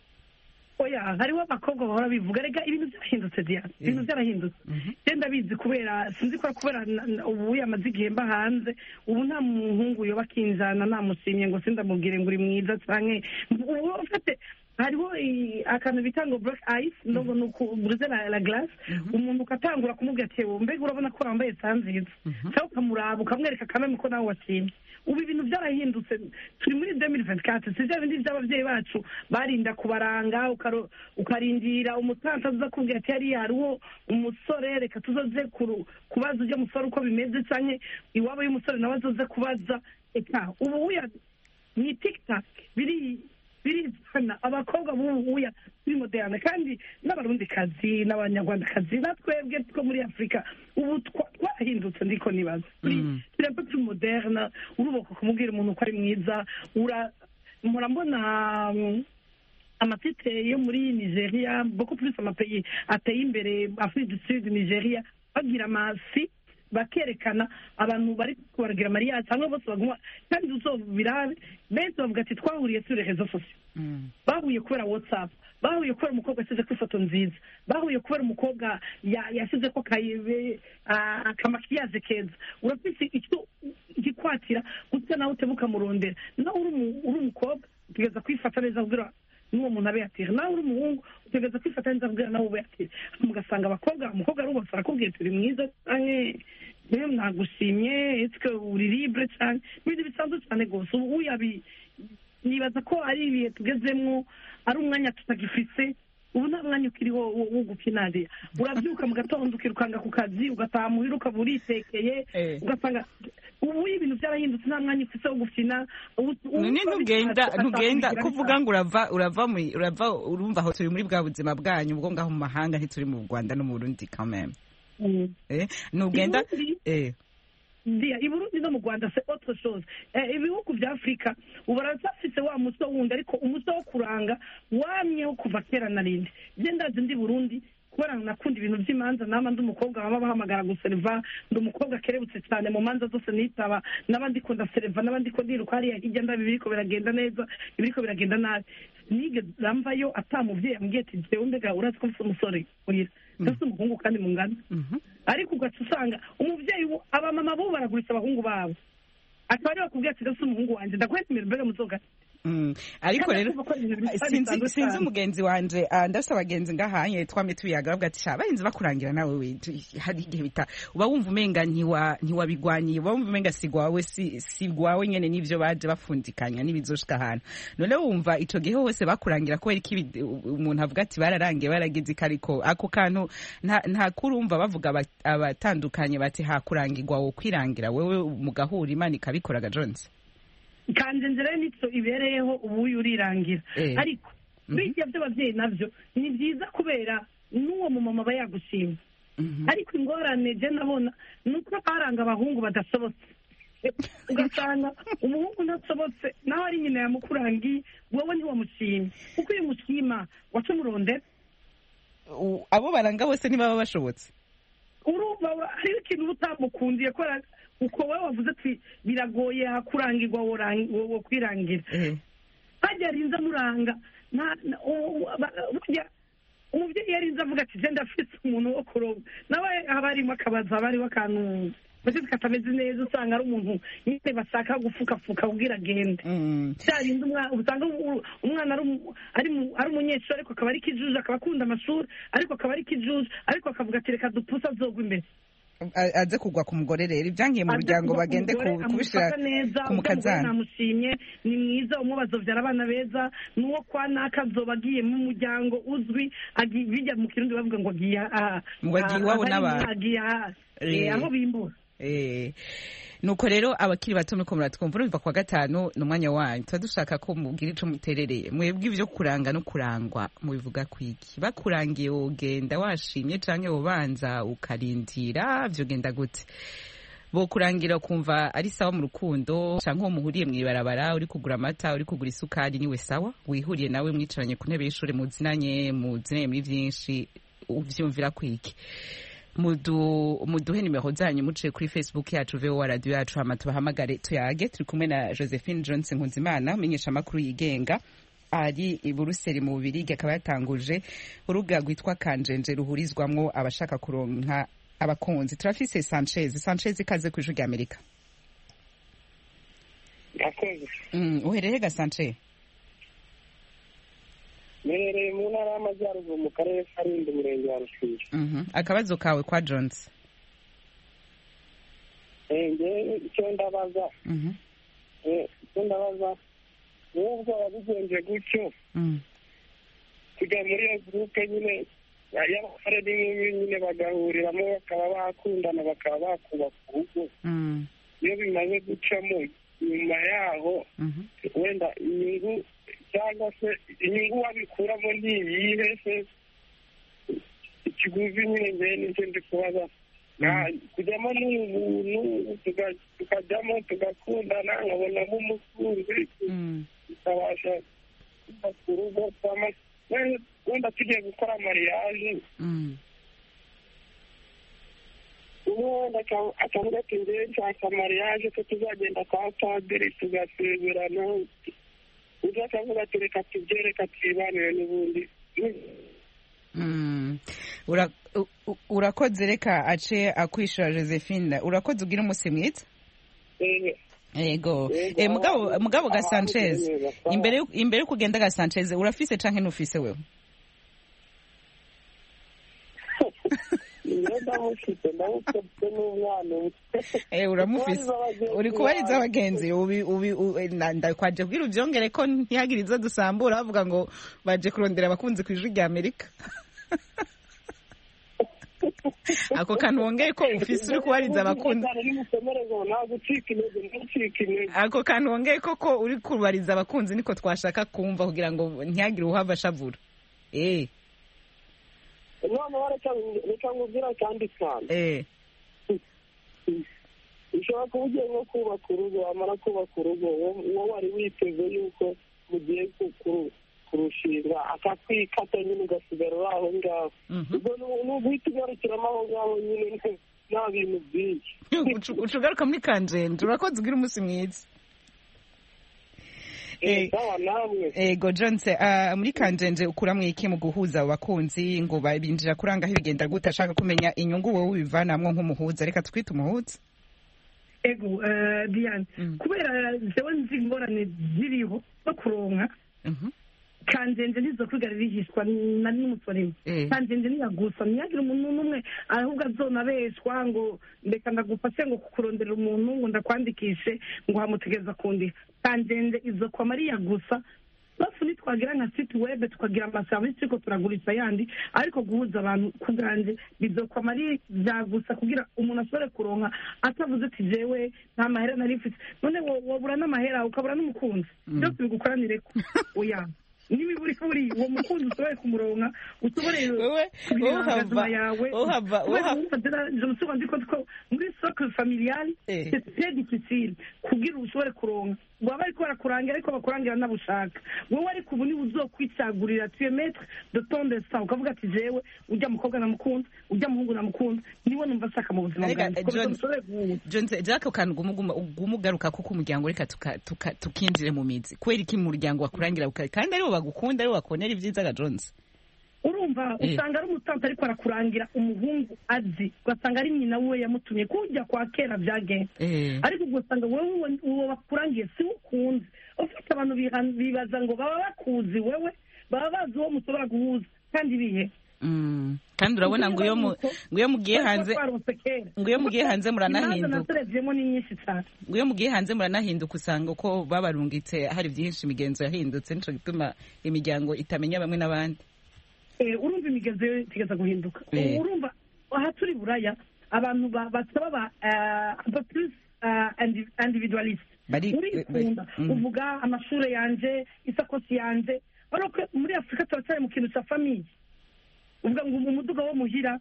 Oya, hariho abakobwa bahora bivuga rega ibintu byarahindutse dia ibintu byarahindutse. Genda bizi kubera sinzi ko kubera ubu yamaze igihe mba hanze ubu nta muhungu yoba kinjana namusimye ngo sindamubwire ngo uri mwiza canke ufite hariho akantu bita ngo black ice ndogo nuko bruze la, la glace umuntu ukatangura kumubwira ati mbega urabona ko wambaye sanziza cyangwa ukamuraba ukamwereka kamwe ko nawe wasimye. Ubu ibintu byarahindutse turi muri deux mille vingt-quatre sije bindi by'abavyeyi bacu barinda kubaranga ukarindira umutansa uza kubwira ati yari hariho umusore reka tuzoze kubaza uje musore uko bimeze canke iwabo y'umusore nawe azoze kubaza. Eka ubu uya ni TikTok biri birizana abakobwa bubuya muri moderne kandi n'abarundikazi n'abanyarwandakazi natwebwe two muri Afrika ubu twahindutse ndiko nibaza turi turi moderne uruboko kumubwira umuntu ko ari mwiza ura mpora mbona amatite yo muri Nigeria beaucoup plus amapayi ateye imbere Afrique du Sud Nigeria bagira amasi bakerekana abantu bari kubaragira Maria cyangwa bose baguma kandi uzobirabe benshi bavuga ati twahuriye sur les réseaux sociaux. Bahuye kubera WhatsApp, bahuye kubera umukobwa asize ku ifoto nziza, bahuye kubera umukobwa yasize ko kayibe akamakiyaze keza. Urafise icyo gikwatira gutya nawe utebuka murondera nawe uri umukobwa tugeza kwifata neza kugira n'uwo muntu abe yatira nawe uri umuhungu utegeza kwifata neza kugira nawe ube yatira. Mugasanga abakobwa umukobwa ari ubasara kubwira turi mwiza canke niyo nagushimye etwe uri libre cyane n'ibindi bisanzwe cyane gose. Ubu yabi nibaza ko ari ibihe tugezemwo ari umwanya tutagifise. Ubu nta mwanya ukiriho wo gupinariya. Urabyuka mu gatondo ukirukanga ku kazi ugataha muhira ukaba uritekeye ugasanga ubu ibintu byarahindutse nta mwanya ufise wo gufina. None ntugenda ntugenda kuvuga ngo urava urava muri urava urumva aho turi muri bwa buzima bwanyu ubwo ngaho mu mahanga ntituri mu Rwanda no mu Burundi quand même. Eh ntugenda eh Ndia iburundi no mu Rwanda c'est autre chose. Eh ibihugu bya Afrika ubarafise wa muso wundi ariko umuso wo kuranga wamyeho kuva kera narindi. Je ndazi ndi Burundi kubera nakunda ibintu by'imanza nama ndi umukobwa baba bahamagara guserva ndi umukobwa kerebutse cyane mu manza zose nitaba nabandi kunda serva nabandi ko ndiruka hariya hirya ndabibiko biragenda neza ibiriko biragenda nabi. Nige ramvayo atamuvye ambwiye ati jewe mbega urazi ko mfite umusore urira ndetse umuhungu kandi mungana. Ariko ugatusanga umuvyeyi aba mama bo baragurisha abahungu babo atari bakubwiye ati ndetse umuhungu wanje ndakwemera mbega muzoga. Mm. Ariko rero sinzi sinzi umugenzi wanje ndafite abagenzi ngahanye twame tubiyaga bavuga ati shabarinzi bakurangira nawe we hari igihe bita uba wumva umenga ntiwa ntiwabigwaniye uba wumva umenga sigwawe si sigwawe nyene nivyo baje bafundikanya nibizoshika hano none wumva ico gihe hose bakurangira ko ari umuntu avuga ati bararangiye baragize kariko ako kantu nta nta kurumva bavuga abatandukanye bati hakurangirwa wo kwirangira wewe mugahura Imana ikabikoraga Jones. Kandi nzira nitso ibereyeho ubu yurirangira ariko bijya by'ababyeyi nabyo ni byiza kubera n'uwo mumama aba yagushima ariko ingorane je nabona ni uko baranga abahungu badasobotse ugasanga umuhungu ntasobotse nawe ari nyina yamukurangiye wowe ntiwamushimye kuko iyo mushima waca umurondera abo baranga bose ntibaba bashobotse urumva hariho ikintu uba utamukundiye ko uko wowe wavuze ati biragoye hakurangirwa wo kwirangira hajya arinze amuranga umubyeyi yarinze avuga ati genda afite umuntu wo kuroba nawe haba harimo akabazo haba hariho akantu mbese katameze neza usanga ari umuntu nyine bashaka gufukafuka ubwira agende byarinze usanga umwana ari umunyeshuri ariko akaba ari kijuju akaba akunda amashuri ariko akaba ari kijuju ariko akavuga ati reka dupuse azogwa imbere aze kugwa ku mugore rero ibyangiye mu muryango bagende kubishyira ku mukazana namushimye ni mwiza umwe bazobyara abana beza n'uwo kwa naka azoba agiye mu muryango uzwi bijya mu kirundi bavuga ngo agiye aha ngo agiye iwabo n'abantu agiye aha aho bimbura nuko rero abakiri bato nuko muratwumva urumva kwa gatanu ni umwanya wanyu tuba dushaka ko mubwira ico muterereye mwebwe ibyo kuranga no kurangwa mubivuga kwiki bakurangiye wogenda washimye canke wobanza ukarindira vyo genda gute bokurangira kumva ari sawa mu rukundo canke uwo muhuriye mw'ibarabara uri kugura amata uri kugura isukari niwe sawa wihuriye nawe mwicaranye ku ntebe y'ishure muzinanye muzinanye muri vyinshi uvyumvira kwiki mudu muduhe nimero zanyu muciye kuri Facebook yacu V O A radio yacu hama tubahamagare tuyage turi kumwe na Josephine Johnson Nkunzimana umenyesha amakuru yigenga ari i Buruseli mu Bubirigi akaba yatanguje urubuga rwitwa Kanjenje ruhurizwamwo abashaka kuronka abakunzi turafise Sanchez Sanchez ikaze ku ijwi rya Amerika yakoze mm uhereye ga Sanchez Merere mu ntara y'Amajyaruguru mu karere ka Rulindo umurenge wa Rusizi. Mhm. Akabazo kawe kwa Jones. Eh nge icyo ndabaza. Mhm. Eh icyo ndabaza. Nubwo wabigenje gutyo. Mhm. Kujya muri iyo groupe nyine y'abafaredi nyine bagahuriramo bakaba bakundana bakaba bakubaka urugo. Mhm. Iyo bimaze gucamo nyuma yaho wenda inyungu cyangwa se inyungu wabikuramo ntiyihe se ikiguzi nyine ngewe nicyo ndi kubaza kujyamo n'ubuntu tukajyamo tugakundana nkabonamo umukunzi tukabasha kubaka urugo wenda tugiye gukora mariage umwe wenda akavuga ati ngewe nshaka mariage ko tuzagenda kwa padiri tugasezerana uza akavuga ati reka tubyereka twibanire n'ubundi urakoze reka ace akwishura Josephine urakoze ugira umunsi mwiza yego mugabo mugabo ga Sanchez imbere imbere kugenda ga Sanchez urafise canke ntufise wewe Eh uramufise uri kubariza abagenzi ubi ubi ndakwaje kugira uvyongere ko ntihagiriza dusambura bavuga ngo baje kurondera abakunzi ku ijwi rya Amerika ako kantu wongeye ko ufise uri kubariza abakunzi ako kantu wongeye ko ko uri kubariza abakunzi niko twashaka kumva kugira ngo ntihagire uhava shavura eh none reka nkubwira kandi cyane eh ushobora kuba ugiye nko kubaka urugo wamara kubaka urugo wowe wari witeze yuko mugiye kurushinga akakwikata nyine ugasigara uri aho ngaho ubwo ni uguhita ugarukiramo aho ngaho nyine nta bintu byinshi uca ugaruka muri Kanjenje urakoze ugira umunsi mwiza ego Johnse muri Kanjenje ukuramwo iki mu guhuza abakunzi ngo babinjira kurangaho ibigenda gute ashaka kumenya inyungu wowe ubivanamwo nk'umuhuza reka twite umuhuza ego Diane kubera jewe nzi ingorane ziriho no kuronka Kanjenje nizo kwigarira ihishwa na n'umusorimo Kanjenje niyagusa niyagira umuntu n'umwe ahubwo azonabeshwa ngo ndeka ndagufashe ngo kukurondera umuntu ngo ndakwandikishe ngo hamutegeza kundi Kanjenje izo kwa Maria gusa bafu nitwagira nka site web tukagira amaservice ko turagurisha yandi ariko guhuza abantu kuganje bizo kwa Maria byagusa kugira umuntu asore kuronka atavuze ati jewe nta mahera nari mfite none wobura n'amahera ukabura n'umukunzi byose bigukoranire ko oya n'imiburi buri uwo mukunzi usohoye kumuronka usoboreye kubirangazima yawe je me suis rendu compte ko muri socle familial c'est très difficile kugira ushobore kuronka waba ariko barakurangira ariko bakurangira nabushaka wowe ariko ubu niwe uzokwicagurira tu es maître de ton destin ukavuga ati jewe ujya mukobwa namukunda ujya muhungu namukunda niwe numva saka mu buzima bwanjye John Jack kantu gumugaruka ko kumuryango reka tukinjire mu mizi kweri ki mu muryango wakurangira kandi aribo bagukunda aribo bakonera ibyiza ga Jones urumva usanga ari umutante ariko arakurangira umuhungu azi ugasanga ari nyina we yamutumye kujya kwa kera byagenze ariko ugasanga wowe uwo bakurangiye si ukunze ufite abantu bibaza ngo baba bakuzi wewe baba bazi uwo musobora guhuza kandi bihe kandi urabona ngo iyo ngo iyo mugiye hanze ngo iyo mugiye hanze muranahinduka ngo iyo mugiye hanze muranahinduka usanga uko babarungitse hari byinshi imigenzo yahindutse nico gituma imiryango itamenya bamwe n'abandi urumva imigenzo yo tigeza guhinduka urumva aha turi buraya abantu basaba ba plus individualiste urikunda uvuga amashure yanje isakosi yanje ariko muri Afrika turacyari mu kintu cya famille uvuga ngo umuduga wo muhira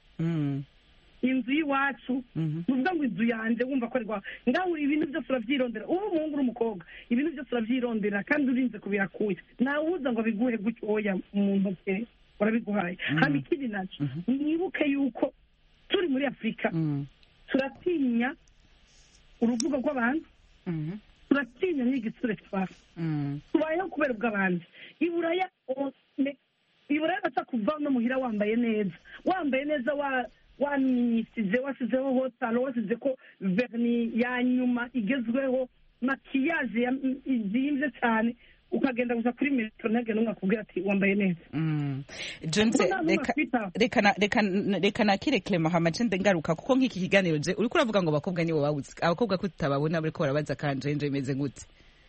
inzu y'iwacu uvuga ngo inzu yanje wumva ko arwa ngaho ibintu byose uravyirondera ubu umuhungu n'umukobwa ibintu byose uravyirondera kandi urinze kubirakuye nawe uza ngo biguhe gutyo oya mu ntoke urabiguhaye hama ikindi naco nibuke yuko turi muri Afrika turatinya uruvuga rw'abantu turatinya n'igitsure twafa tubayeho kubera ubw'abandi iburaya iburaya baca kuva no muhira wambaye neza wambaye neza wa wanisize wasizeho hotalo wasize ko verni ya nyuma igezweho makiyaje izimvye cyane ukagenda gusa kuri metro nage numwe akubwira ati wambaye neza Jonse reka reka reka nakire Clement hamaje ndengaruka kuko nk'iki kiganiro je uri kuravuga ngo bakobwa nibo babuze abakobwa ko tutababona bariko barabaza kanje nje imeze gute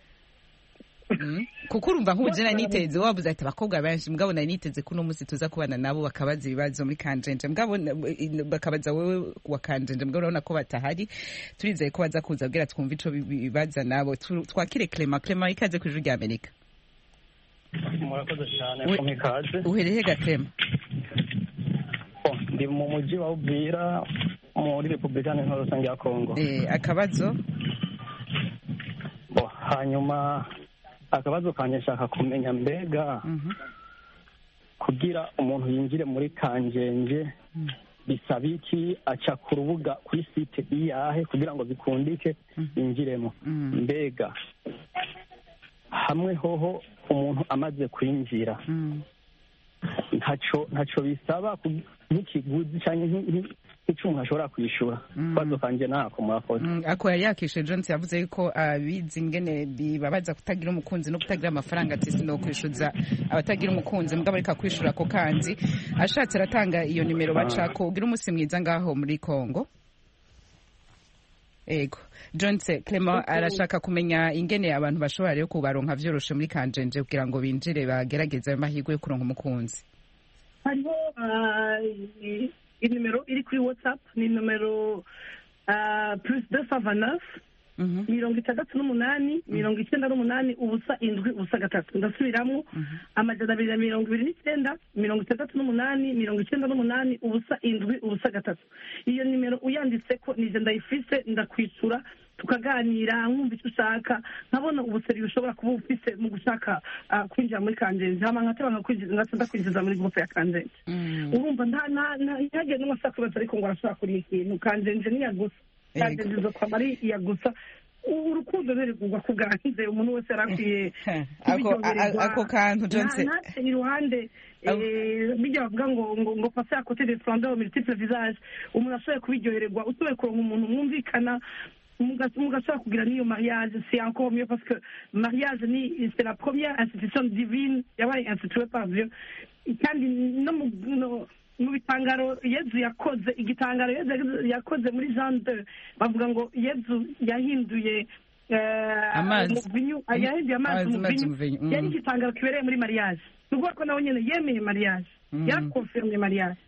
kuko urumva nk'uje na niteze wabuze ati abakobwa benshi mugabo na niteze kuno musi tuza kubana nabo bakabaza ibibazo muri kanjenje mugabo bakabaza wewe wa kanjenje mugabo urabona ko batahari turizeye ko baza kuza bwira twumva ico bibaza nabo twakire Clement Clement ikaze ku ijuru rya Amerika murakoze cyane ko mikaze uhereye ga Clement ndi mu muji wa Uvira muri Republika Nkuru ya Kongo eh akabazo bo hanyuma akabazo kanje shaka kumenya mbega kugira umuntu yinjire muri kanjenje bisaba iki aca ku rubuga kuri site iyahe kugira ngo bikundike yinjiremo mbega hamwe hoho umuntu amaze kwinjira ntaco ntaco bisaba nk'ikiguzi cyangwa nk'icyo umuntu ashobora kwishura kwazo kanje nako murakoze ako yari yakishe Jones yavuze yuko abizi ingene bibabaza kutagira umukunzi no kutagira amafaranga ati sino kwishuza abatagira umukunzi mugabo ariko kwishura ko kanzi ashatse aratanga iyo nimero bacako ugira umusi mwiza ngaho muri Kongo ego Jones Clement arashaka kumenya ingene abantu bashobora rero kubaronka vyoroshe muri kanjenje kugira ngo binjire bagerageza amahirwe yo kuronka umukunzi hariho inimero iri kuri WhatsApp ni numero plus deux cent vingt-neuf mirongo itandatu n'umunani mirongo icyenda n'umunani ubusa indwi ubusa gatatu ndasubiramo amajana abiri na mirongo ibiri n'icyenda mirongo itandatu n'umunani mirongo icyenda n'umunani ubusa indwi ubusa gatatu iyo nimero uyanditse ko nije ndayifise ndakwitsura tukaganira nkumva icyo ushaka nkabona ubuseri ushobora kuba ufise mu gushaka kwinjira muri kanjenje hama nkateba ndakwinjiza muri groupe ya kanjenje urumva ntagiye n'umusaka ubaza ariko ngo arashobora kuri ikintu kanjenje niyagusa kanjenje zo kwa mari iyagusa urukundo ntirigurwa ku bwanze umuntu wese yarakwiye ako kantu Johnson iruhande bijya bavuga ngo ngo passer à côté des splendeurs multiples visages umuntu ashoboye kubiryohererwa utoye kuronka umuntu mwumvikana mugashobora kugira n'iyo mariage c'est encore mieux parce que mariage ni c'est la première institution divine yabaye instituée par Dieu kandi no mu bitangaro Yezu yakoze igitangaro Yezu yakoze muri Jean deux bavuga ngo Yezu yahinduye amazi yahinduye amazi mu vinyo yari igitangaro kibereye muri mariage ubwo ko nawe nyene yemeye mariage yarakonfirmye mariage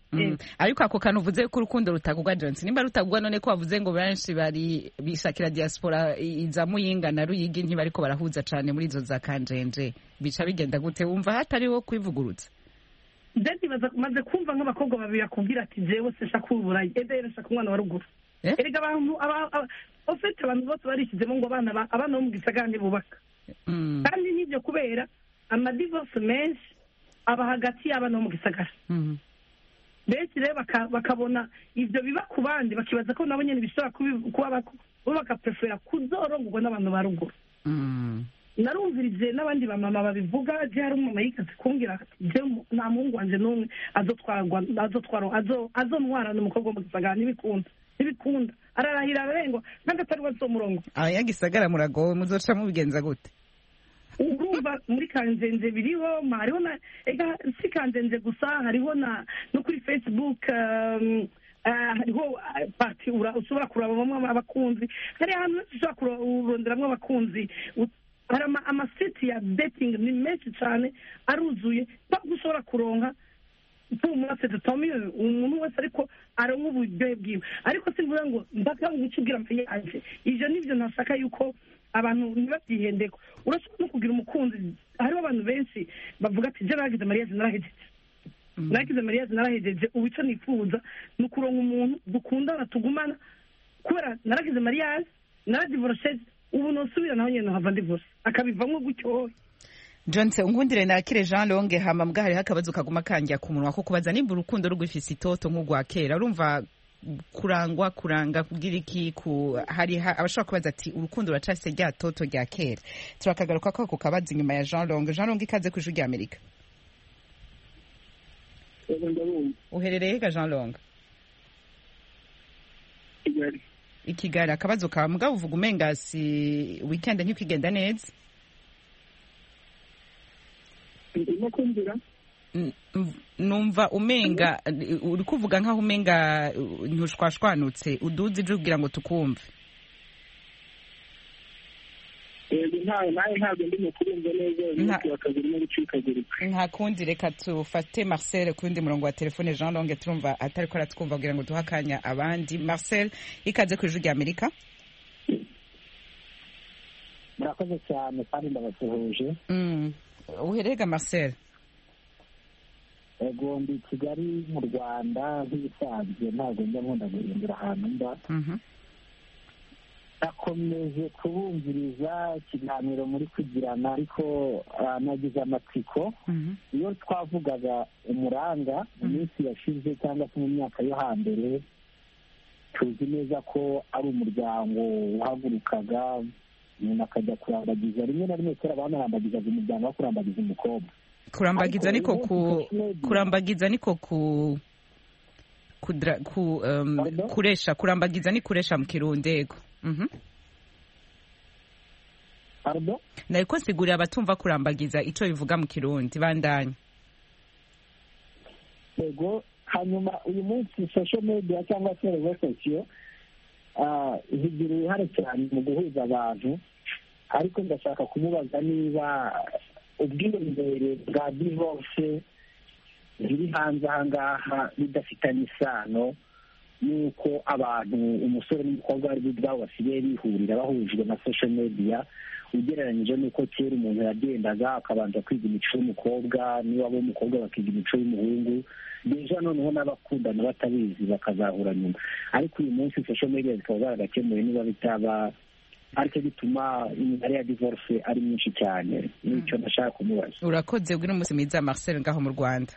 ariko ako kantu uvuze ko urukundo rutagugwa Johnson nimba rutagugwa none ko wavuze ngo benshi bari bishakira diaspora iza Muyinga na Ruyigi ntibariko barahuza cane muri izo za Kanjenje bica bigenda gute wumva hatariho kwivugurutsa Dadi maze kumva nk'abakobwa babiri akubwira ati jewe se shaka uburayi edere shaka umwana wa ruguru erega abantu ofete abantu bose barishizemo ngo abana abana bo mu gisagara ntibubaka kandi n'ibyo kubera amadivorce menshi aba hagati y'abana bo mu gisagara benshi rero bakabona ibyo biba ku bandi bakibaza ko nabo nyene bishobora kuba bakaprefera kuzorongorwa n'abantu ba ruguru narumvirije n'abandi bamama babivuga je hari umumama yikaze kumbwira je nta muhungu wanje n'umwe azotwarwa azotwaro azontwara n'umukobwa wo mu gisagara n'ibikunda n'ibikunda ararahira ararengwa kandi atari we azomurongo aya gisagara muragowe muzoca mubigenza gute urumva muri Kanjenje biriho hariho na ega si Kanjenje gusa hariho na no kuri Facebook hariho parti ushobora kuraba bamwe abakunzi hari ahantu ushobora kuronderamwo abakunzi hari amasiti ya dating ni menshi cyane aruzuye ntabwo ushobora kuronka umwase dutomiye umuntu wese ariko aronka uburyohe bwiwe ariko simvuga ngo ndaka ngucubwira mfanye anje ivyo nivyo ntashaka yuko abantu ntibavyihendeko urashobora no kugira umukunzi hariho abantu benshi bavuga ati je naragize mariage narahejeje naragize mariage narahejeje ubu ico nifuza ni ukuronka umuntu dukundana tugumana kubera naragize mariage naradivorce ubu nosubira naho nyene hava divorce akabivamwo gutyo Johnson ungundire nakire Jean Longe hama mbwa hari hakabazo kaguma kanjya ku munwa ko kubaza nimba urukundo rugwifise itoto nk'ugwa kera urumva kurangwa kuranga kugira iki ku hari abashaka kubaza ati urukundo ruracase rya toto rya kera turakagaruka ko ako kabaza inyuma ya Jean Longe Jean Longe ikaze ku ijwi rya Amerika uherereye ga Jean Longe Kigali Ikigali akabazo ka mbwa uvuga umenga si weekend ntikigenda neza numva umenga uri kuvuga nkaho umenga ntushwashwanutse uduze ije kugira ngo tukumve nta kundi reka tufate Marcel kundi murongo wa telefone Jean Longe turumva atari ko aratwumva kugira ngo duhe akanya abandi Marcel ikaze ku ijwi rya Amerika murakoze cyane kandi ndabasuhuje uherega Marcel ego ndi Kigali mu Rwanda nk'ibisanzwe ntabwo njya nkunda guhindura ahantu mba nakomeje kubumviriza ikiganiro muri kugirana ariko nagize amatsiko iyo twavugaga umuranga mu minsi yashize cyangwa se mu myaka yo hambere tuzi neza ko ari umuryango wahagurukaga umuntu akajya kurambagiza rimwe na rimwe kera banarambagizaga umuryango wo kurambagiza umukobwa kurambagiza niko ku kurambagiza niko ku kudra ku um, kuresha kurambagiza ni kuresha mu kirundego mhm Pardon nariko sigurira abatumva kurambagiza ico bivuga mu kirundi bandanye ego hanyuma uyu munsi social media cyangwa se rezo sosiyo zigira uruhare cyane mu guhuza abantu ariko ndashaka kumubaza niba ubwiyongere bwa divorce ziri hanze aha ngaha bidafitanye isano n'uko abantu umusore n'umukobwa bari ubwabo basigaye bihurira bahujwe na social media ugereranyije n'uko kera umuntu yagendaga akabanza kwiga imico y'umukobwa niba umukobwa bakiga imico y'umuhungu deja noneho n'abakundana batabizi bakazahura nyuma ariko uyu munsi social media zikaba zaragakemuye niba bitaba ariko bituma imibare ya divorce ari myinshi cyane nicyo ndashaka kumubaza urakoze ubwo n'umunsi mwiza Marcel ngaho mu Rwanda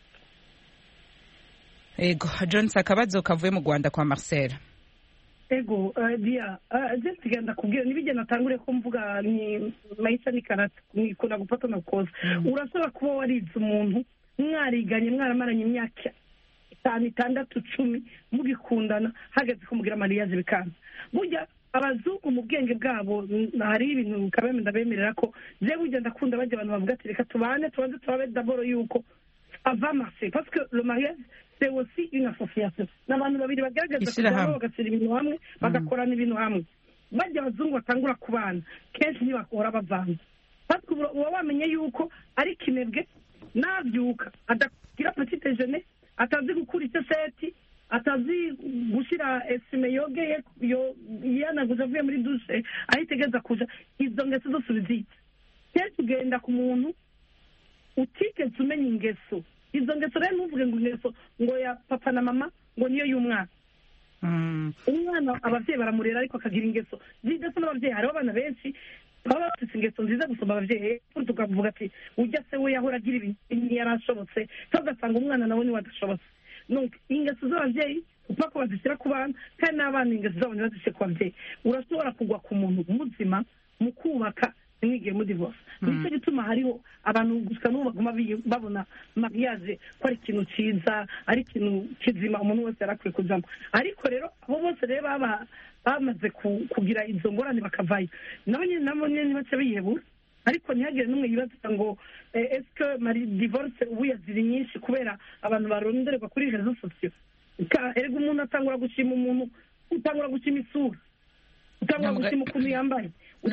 ego Johnson akabazo kavuye mu Rwanda kwa Marcel ego dia je sigenda kubwira nibije natangure ko mvuga ni maisha ni karata ni kuna gupata na koza urasaba kuba warize umuntu mwariganye mwaramaranye imyaka itanu itandatu cumi mugikundana hageze ko mugira mariage bikanza burya abazungu mu bwenge bwabo hari ibintu kabeme ndabemerera ko je burya ndakunda bajya abantu bavuga ati reka tubane tubanze tubabe d'abord yuko ava marcher parce que le mariage c'est aussi une association n'abantu babiri bagaragaza ko bagasira ibintu hamwe bagakorana ibintu hamwe bajya abazungu batangura kubana kenshi ntibakora bavanze parce que uba wamenye yuko ari kinebwe nabyuka adagira petit déjeuner atazi gukura iseseti, atazi gushyira esime yogeye yanaguze avuye muri dushe aho itegereza kuja, izo ngeso zose ubizitse. Kenshi ugenda ku muntu utigeze umenya ingeso. Izo ngeso rero ntuvuge ngo ingeso ngo ya papa na mama ngo niyo y'umwana. Umwana ababyeyi baramurera ariko akagira ingeso zidasa n'ababyeyi. Hariho abana benshi baba bafite ingeso nziza gusoma ababyeyi, tukavuga ati ujya se we yahora agira ibintu ntiyarashobotse, cyangwa ugasanga umwana nawe niwe adashobotse. Ingeso z'ababyeyi upfa ko bazishyira ku bana, kandi n'abana ingeso zabo ntibazishyire ku babyeyi. Urashobora kugwa ku muntu muzima mu kubaka ntimwigire muri divorce. Nicyo gituma hariho abantu gusa n'ubu baguma babona mariage ko ari ikintu cyiza, ari ikintu kizima umuntu wese yarakwiye kujamo. Ariko rero abo bose rero baba bamaze kugira izo ngorane bakavayo, nabo nyine nabo nyine bace biyebura. Ariko ntihagire n'umwe yibaza ngo eske mari divorce ubu yaziri nyinshi kubera abantu barondererwa kuri rezo sosiyo. Erega umuntu atangura gushima umuntu, utangura gushima isura, utangura gushima ukuntu yambaye,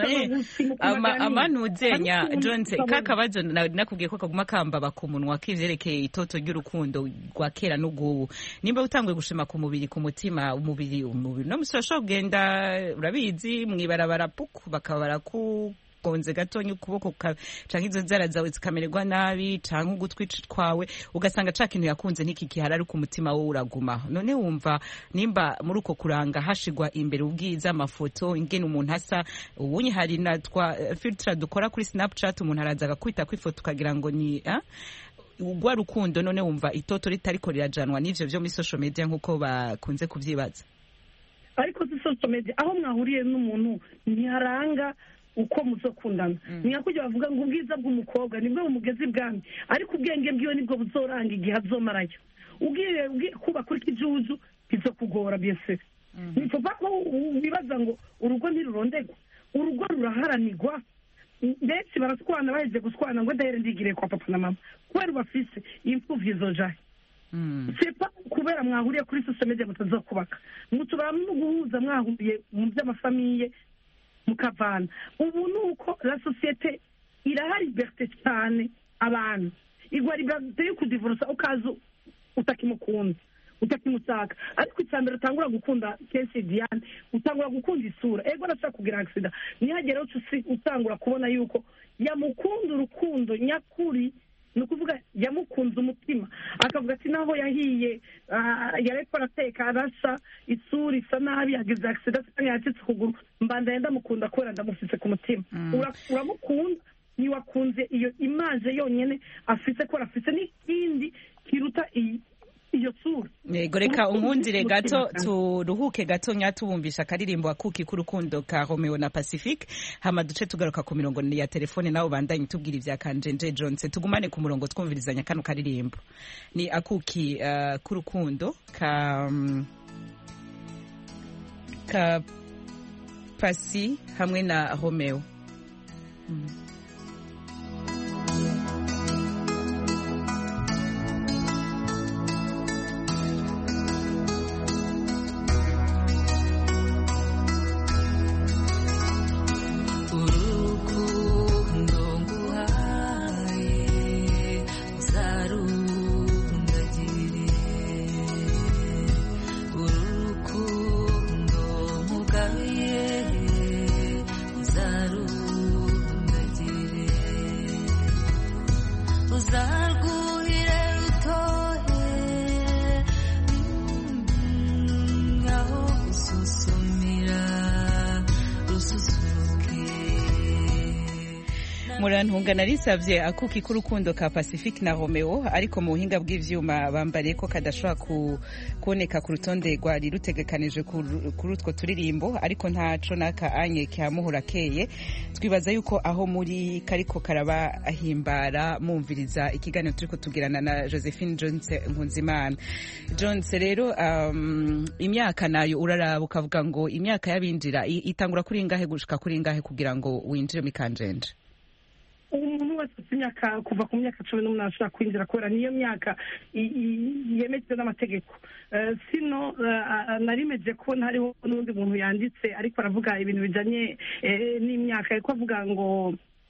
amanuzenya Jones kakabazo nakubwiye ko kaguma kambaba ku munwa kivyerekeye itoto ry'urukundo rwa kera n'ugubu. Nimba utanguye gushima ku mubiri, ku mutima, umubiri umubiri no musosho genda urabizi mwibarabara puku bakabara ku gonze gatonye ukuboko canke izo nzara zawe zikamererwa nabi canke ugutwi twawe ugasanga ca kintu yakunze n'iki kihara ari ku mutima wowe uraguma. None wumva nimba muri uko kuranga hashigwa imbere ubwiza, amafoto, ingene umuntu asa, ubunye hari na twa filtre dukora kuri Snapchat, umuntu araza agakwita kwifoto ukagira ngo ni eh? Ugwa rukundo. None wumva itoto ritariko rirajanwa n'ivyo vyo muri social media nkuko bakunze kuvyibaza. Ariko si social media aho mwahuriye n'umuntu ntiharanga uko muzokundana. Niya kujya bavuga ngo ubwiza bw'umukobwa nibwo bumugeze ibwami, ariko ubwenge bwiwe nibwo buzoranga igihe azomarayo. Ugiye kuba kuri kijuju bizokugora byese. Niko bako bibaza ngo urugo ntirurondegwa, urugo ruraharanirwa. Ndetse baraswana baje guswana ngo ndahere ndigire kwa papa na mama kubera bafise impfuvyi zojahe. Sepa kubera mwahuriye kuri social media mutazokubaka, mutubamu guhuza mwahuriye mu by'amafamiye mukavana. Ubu nuko la societe irahari liberté cyane, abantu igwa liberté yo kudivorce ukazo utakimukunda utakimusaka. Ariko itsambere utangura gukunda kenshi Diane, utangura gukunda isura. Ego nashaka kugira accident nihagera uci utangura kubona yuko yamukunda urukundo nyakuri, nukuvuga yamukunze umutima, akavuga ati naho yahiye yareko arateka arasha isura isa nabi, yagize accident cyangwa yacitse ukuguru, mbanda yenda mukunda kubera ndamufise ku mutima. Uramukunda ni wakunze iyo image yonyene afise ko afise n'ikindi kiruta iyo sura. Yego reka unkundire gato turuhuke gato nyatubumbisha akaririmbo akuki k'urukundo ka Romeo na Pacifique, hama duce tugaruka ku mirongo ya telefone nawo bandanye tubwira ivya Kanjenje Jones. Tugumane ku murongo twumvirizanya kano karirimbo. Ni akuki uh, k'urukundo ka um, ka Pasi hamwe na Romeo. Mm. Murantunga narisavye akuki k'urukundo ka Pacifique na Romeo, ariko mu buhinga bw'ivyuma bambariye ko kadashobora kuboneka ku rutonde rwari rutegekanije kuri utwo turirimbo, ariko ntaco naka anye cyamuhura keye. Twibaza yuko aho muri kariko karaba ahimbara mumviriza ikiganiro turiko tugirana na Josephine Jones Nkunzimana. Jones rero um, imyaka nayo uraraba ukavuga ngo imyaka y'abinjira itangura kuri ingahe gushika kuri ingahe kugira ngo winjire mu Kanjenje? Umuntu wese imyaka kuva ku myaka cumi n'umunani ashobora kwinjira kubera niyo myaka yemejwe n'amategeko. Sino narimeje ko hariho n'undi muntu yanditse ariko aravuga ibintu bijanye n'imyaka, ariko avuga ngo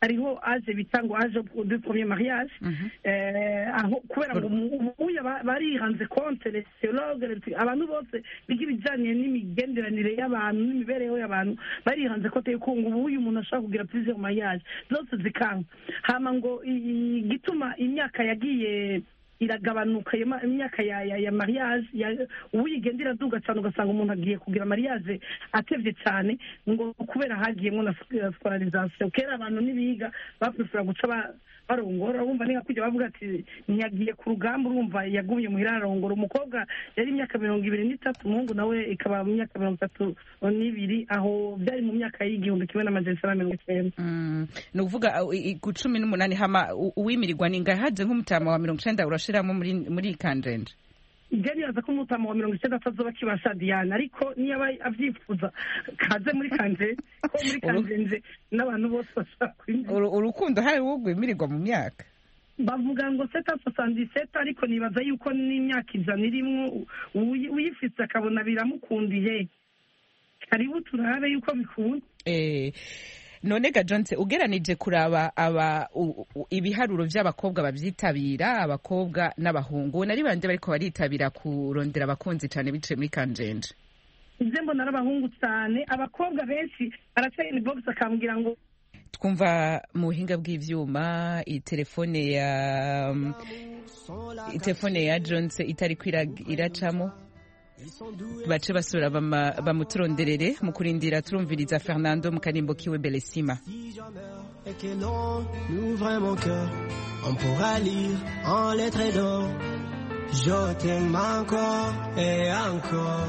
hariho age bita ngo age de premier mariage aho kubera ngo ubuya barihanze konte les sociologues abantu bose biga ibijyanye n'imigenderanire y'abantu n'imibereho y'abantu barihanze konte yuko ngo ubuya umuntu ashobora kugira plusieurs mariage zose zikanga hama ngo igituma imyaka yagiye iragabanuka imyaka ya ya ya mariage ubu yigendera duga cyane ugasanga umuntu agiye kugira mariage atevye cyane ngo kubera hagiyemo na scolarisation kera abantu nibiga baprefera guca barongora urumva ninga kujya bavuga ati ntiyagiye ku rugamba urumva yagumye muhira arongora umukobwa yari imyaka mirongo ibiri n'itatu umuhungu nawe ikaba mu myaka mirongo itatu n'ibiri aho byari mu myaka y'igihumbi kimwe n'amajana icenda na mirongo icenda ni ukuvuga ku cumi n'umunani hama uwimirirwa ninga haje nk'umutama wa mirongo icenda urashiramo muri muri kanjenje Igani yaza ko umutama wa mirongo icenda atazoba kibasha Diana ariko niyo aba avyifuza kaze muri kanje ko muri kanjenje n'abantu bose bashaka urukundo hari ugwimirirwa mu myaka bavuga ngo seta soixante-dix-sept ariko nibaza yuko n'imyaka ijana irimwo uyifise akabona biramukundiye karibu turabe yuko bikunda eh none ga Jonse ugeranije kuraba aba ibiharuro by'abakobwa babyitabira abakobwa n'abahungu nari bande bariko baritabira kurondera abakunzi cyane bice muri kanjenje nze mbona n'abahungu cyane abakobwa benshi aracaye inbox akambwira ngo twumva mu buhinga bw'ivyuma itelefone ya itelefone ya Jonse itari kwiracamo bace basura bamuturonderere mu kurindira turumviriza Fernando mu karimbo kiwe Bellissima et que l'on ouvre mon cœur on pourra lire en lettres d'or je t'aime encore et encore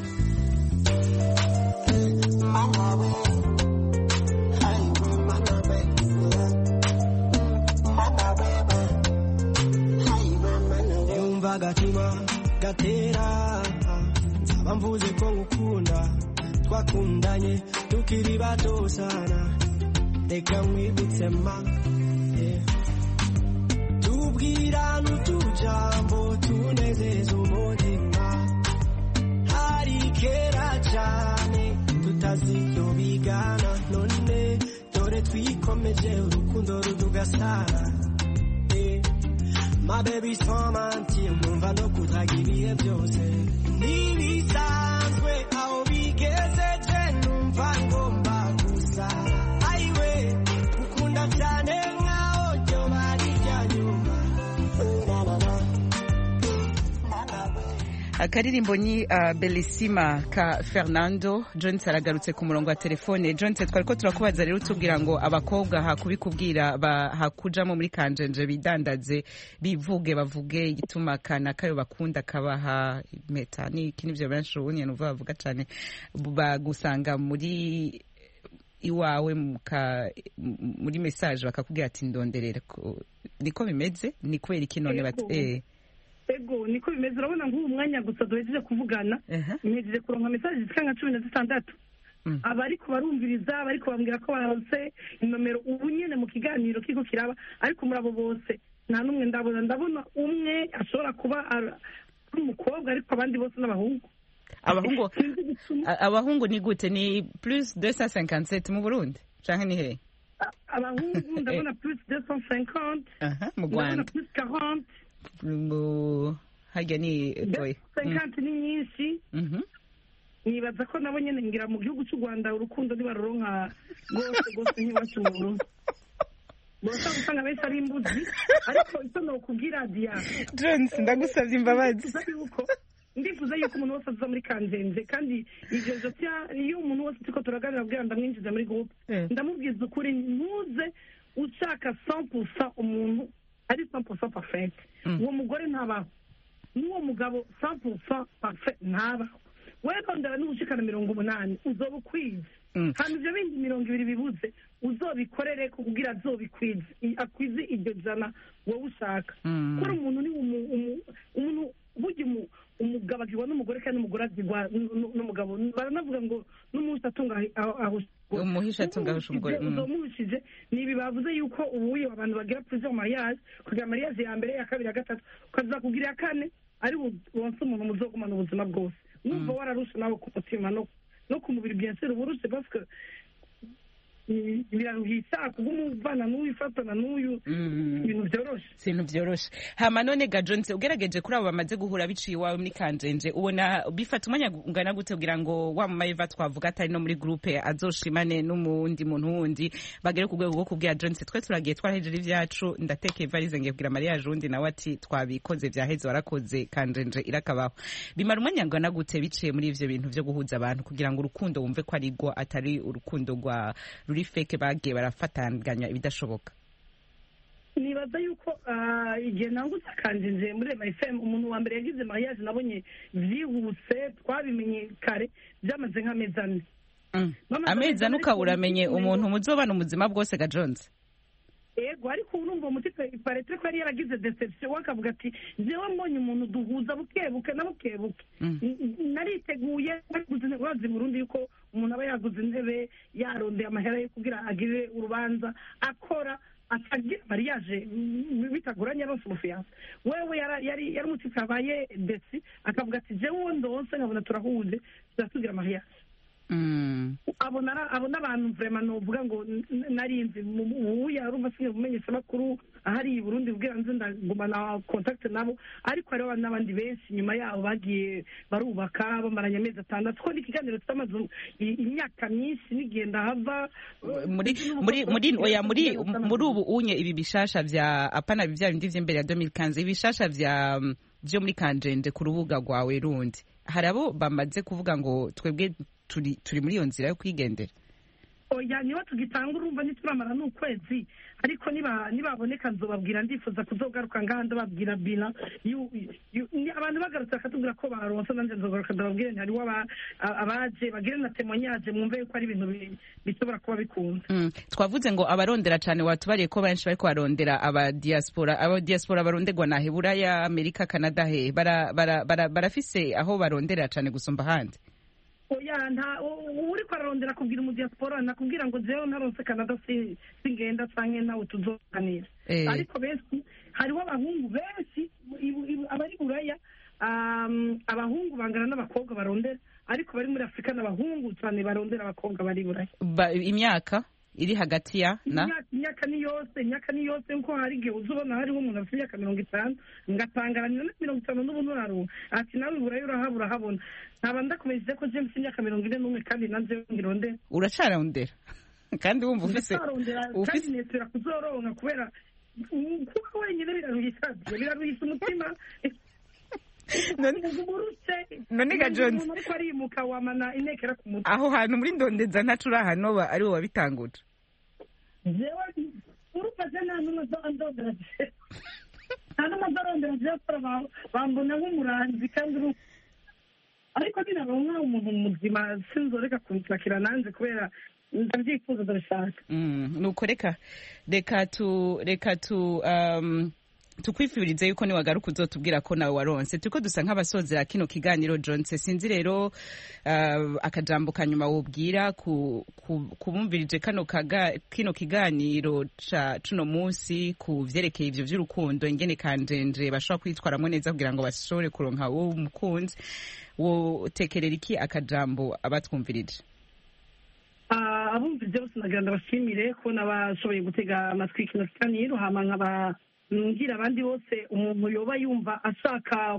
yumva gatima gatera bamvuze ko ngukunda twakundanye tukiri bato sana reka nkwibutse ma tubwira n'utujambo tunezeza umutima hari kera cyane tutazibyo bigana none dore twikomeje urukundo rudugasara my baby so manti numva no kutagira ibihe byose nibisanzwe aho bigezeje numva ngomba gusa aiwe ukunda cyane nkaho byo bari byanyuma akaririmbo ni uh, Bellissima ka Fernando Jonse aragarutse ku murongo wa telefone Jonse twariko turakubaza rero tubwira ngo abakobwa hakubikubwira hakujamo muri kanjenje bidandaze bivuge bavuge igituma kana kayo bakunda kabaha meta ni kini byo benshi ubunye nuva bavuga cyane bagusanga muri iwawe muka muri message bakakubwira ati ndonderera niko bimeze ni kwera iki none bati eh ego niko bimeze urabona nk'ubu mwanya gusa duhejeje kuvugana mpejeje kuronka message zifika nka cumi na zitandatu abariko barumviriza abariko bambwira ko baronse inomero ubu nyene mu kiganiro kiko kiraba ariko muri abo bose nta n'umwe ndabona ndabona umwe ashobora kuba ari umukobwa ariko abandi bose n'abahungu abahungu abahungu ni gute ni plus deux cent cinquante-sept mu Burundi canke ni he abahungu ndabona plus deux cent cinquante mu Rwanda plus quarante mu hajya ni boy cinquante ni nyinshi nibaza ko nabo nyene ngira mu gihugu cy'u Rwanda urukundo nibaruronka gose gose ntiwacu mu Burundi bose usanga benshi ari imbuzi ariko icyo nokubwira Dia Jonse ndagusavye imbabazi ndifuza yuko umuntu wese aza muri kanjenje kandi ivyo vyose iyo umuntu wese turiko turaganira abwira ndamwinjiza muri groupe ndamubwiza ukuri ntuze ushaka cent pour cent umuntu ari cent pour cent parfait uwo mugore ntabaho n'uwo mugabo cent pour cent parfait ntabaho wewe kondera n'ubushikana mirongo umunani uzoba ukwize hama ivyo bindi mirongo ibiri bibuze uzobikorere kugira azobikwize akwize iryo jana wowe ushaka kuri umuntu ni umuntu burya umugabo agirwa n'umugore kandi n'umugore agirwa n'umugabo baranavuga ngo n'umunsi atunga umuhisha atunga ahusha umugore uzomuhishije nibi bavuze yuko ubuye abantu bagira plusieurs mariage kugira mariage ya mbere ya kabiri ya gatatu ukaza kugira ya kane ari wonse umuntu muzogumana ubuzima bwose numva wararusha nawe ku mutima no no ku mubiri bien sûr uburushe parce que biraruhisa kugumuvana n'uyu ifatana n'uyu ibintu byoroshe ibintu byoroshe hama none ga Jones ugerageje kuri abo bamaze guhura biciye iwawe muri Kanjenje ubona bifata umwanya ungana gute kugira ngo wa Mayeva twavuga atari no muri groupe azoshimane n'umundi muntu wundi bagere ku rwego rwo kubwira Jones twe turagiye twarahejeje ivyacu ndateke varize ngiye kugira Maria Jundi nawe ati twabikoze vyaheze warakoze Kanjenje irakabaho bimara umwanya ungana gute biciye muri ivyo bintu vyo guhuza abantu kugira ngo urukundo wumve ko ari rwo atari urukundo rwa ruri fake bagiye barafatanganya ibidashoboka nibaza yuko igihe nangutse Kanjenje muri M F M umuntu wa mbere yagize mariage nabonye vyihuse twabimenye kare byamaze nk'amezi ane amezi ane ukabura umuntu muzobana umuzima bwose ga Jones ego ariko urumva umutipe iparete ko yari yaragize deception wakavuga ati jewe mbonye umuntu duhuza bukebuke na bukebuke nariteguye naguze wazi Burundi yuko umuntu aba yaguze intebe yarondeye amahera yo kugira agire urubanza akora atagira mariage bitaguranye rose mufiyanse wewe yari yari umutipe abaye desi akavuga ati jewe ndonse nkabona turahuje turasugira mariage abona abona abantu vraiment novuga ngo narinzi ubu yarumva sinye kumenyesha makuru ahari i Burundi bwira nze ndagumana contact nabo ariko hari n'abandi benshi nyuma yaho bagiye barubaka bamaranye amezi atandatu ko ikiganiro tutamaze imyaka myinshi nigenda hava muri muri muri oya muri muri ubu unye ibi bishasha vya apana bya bindi vy'imbere ya deux mille quinze ibishasha vya byo muri Kanjenje ku rubuga rwawe rundi harabo bamaze kuvuga ngo twebwe turi turi muri iyo nzira yo kwigendera oya niba tugitanga urumva nituramara n'ukwezi ariko niba nibaboneka nzobabwira ndifuza kuzogaruka nganda babwira bina abantu bagarutse akatubwira ko baronse nanje nzogaruka ndababwire ntari waba abaje bagire na témoignage mwumve ko ari ibintu bishobora kuba bikunze twavuze ngo abarondera cyane watubariye ko benshi bariko barondera aba diaspora aba diaspora barondegwa na Hebura ya Amerika Canada he bara barafise aho barondera cyane gusumba handi oya nta uri kwarondera kubwira mu diaspora nakubwira ngo jewe naronse Canada si singenda canke nawe tuzoganira ariko benshi hariho abahungu benshi abari buraya abahungu bangana n'abakobwa barondera ariko bari muri Afrika n'abahungu cyane barondera abakobwa bari buraya imyaka iri hagati ya na imyaka ni yose imyaka ni yose nko hari igihe uzubona hariho umuntu afite imyaka mirongo itanu ngatangaranya na mirongo itanu n'ubundi uraruha ati nawe burayi urahabura habona nkaba ndakomeje ko James imyaka mirongo ine n'umwe kandi nanze ngirondera uracarondera kandi wumva ufise ufise netera kuzoronka kubera kuba wenyine biraruhisa biraruhisa umutima none ga Jones aho hantu muri ndondeza ntacura hano ari wo wabitanguje jewe urupaje nta numwe ndondera nta numwe ndondera jewe bambona nk'umuranzi kandi uru ariko ninaronka umuntu muzima sinzoreka kunsakira nanze kubera ndabyifuza ndabishaka nuko reka reka tu reka tu um tukwifurize yuko niwagaruka uzotubwira ko nawe waronse turiko dusa nk'abasozera kino kiganiro Jones sinzi rero uh, akajambo kanyuma wobwira ku kubumvirije kano kaga kino kiganiro ca cuno munsi ku vyerekeye ivyo vy'urukundo ingene Kanjenje bashobora kwitwaramwo neza kugira ngo bashobore kuronka wo umukunzi wo tekerera iki akajambo abatwumvirije uh, abumvije bose nagira ndabashimire ko nabashoboye gutega amatwi kino kiganiro hama nkaba ngira abandi bose umuntu yoba yumva ashaka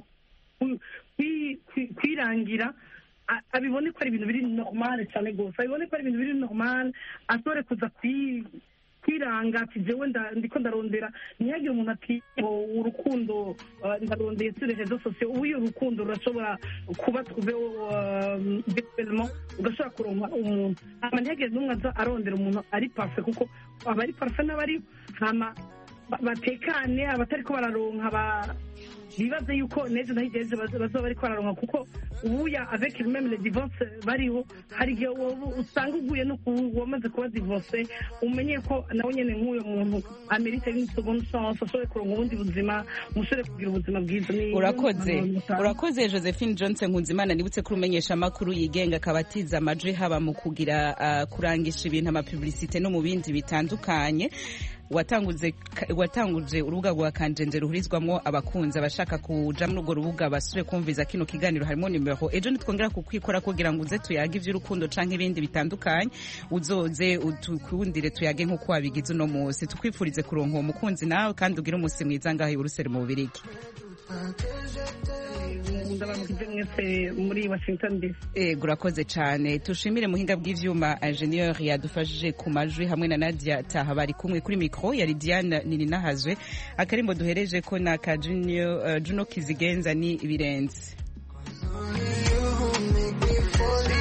kwirangira abibone ko ari ibintu biri normal cyane gose abibone ko ari ibintu biri normal ashobore kuza kwiranga ati jewe ndiko ndarondera ntihagire umuntu ati urukundo ndarondeye sur les réseaux sociaux ubu urukundo rurashobora kuba tuve virtuellement ugashobora kuronka umuntu hama ntihagire n'umwe aza arondera umuntu ari parfait kuko abari parfait n'abari hama batekane abatariko bararonka bibaze yuko nejo nahijeje bazoba bariko bararonka kuko ubuya avec même les divorces bariho hari igihe usanga uguye no wamaze kuba divorce umenye ko nawe nyene nk'uyo muntu amerite une seconde chance ashobore kuronka ubundi buzima mushobore kugira ubuzima bwiza. Urakoze urakoze Josephine Johnson Nkunzimana nibutse ko umenyesha amakuru yigenga akabatiza amajwi haba mu kugira uh, kurangisha ibintu ama publicité no mu bindi bitandukanye watanguje watanguje urubuga rwa Kanjenje ruhurizwamwo abakunzi abashaka kuja muri urwo rubuga basubire kumviza kino kiganiro harimo nimero ejo nitwongera kukwikora kugira ngo uze tuyage ivy'urukundo canke ibindi bitandukanye uzoze utukundire tuyage nk'uko wabigize uno munsi tukwifurize kuronka uwo mukunzi nawe kandi ugire umunsi mwiza ngaho i Buruseli mu Bubirigi. ndabamukize mwese muri Washington D C. Eh gurakoze cyane tushimire muhinga bw'ivyuma ingenieur yadufashije ku majwi hamwe na Nadia Taha bari kumwe kuri micro yari Diane nini nahazwe akarimbo duhereje ko na ka Junior uh, Juno Kizigenza ni ibirenze.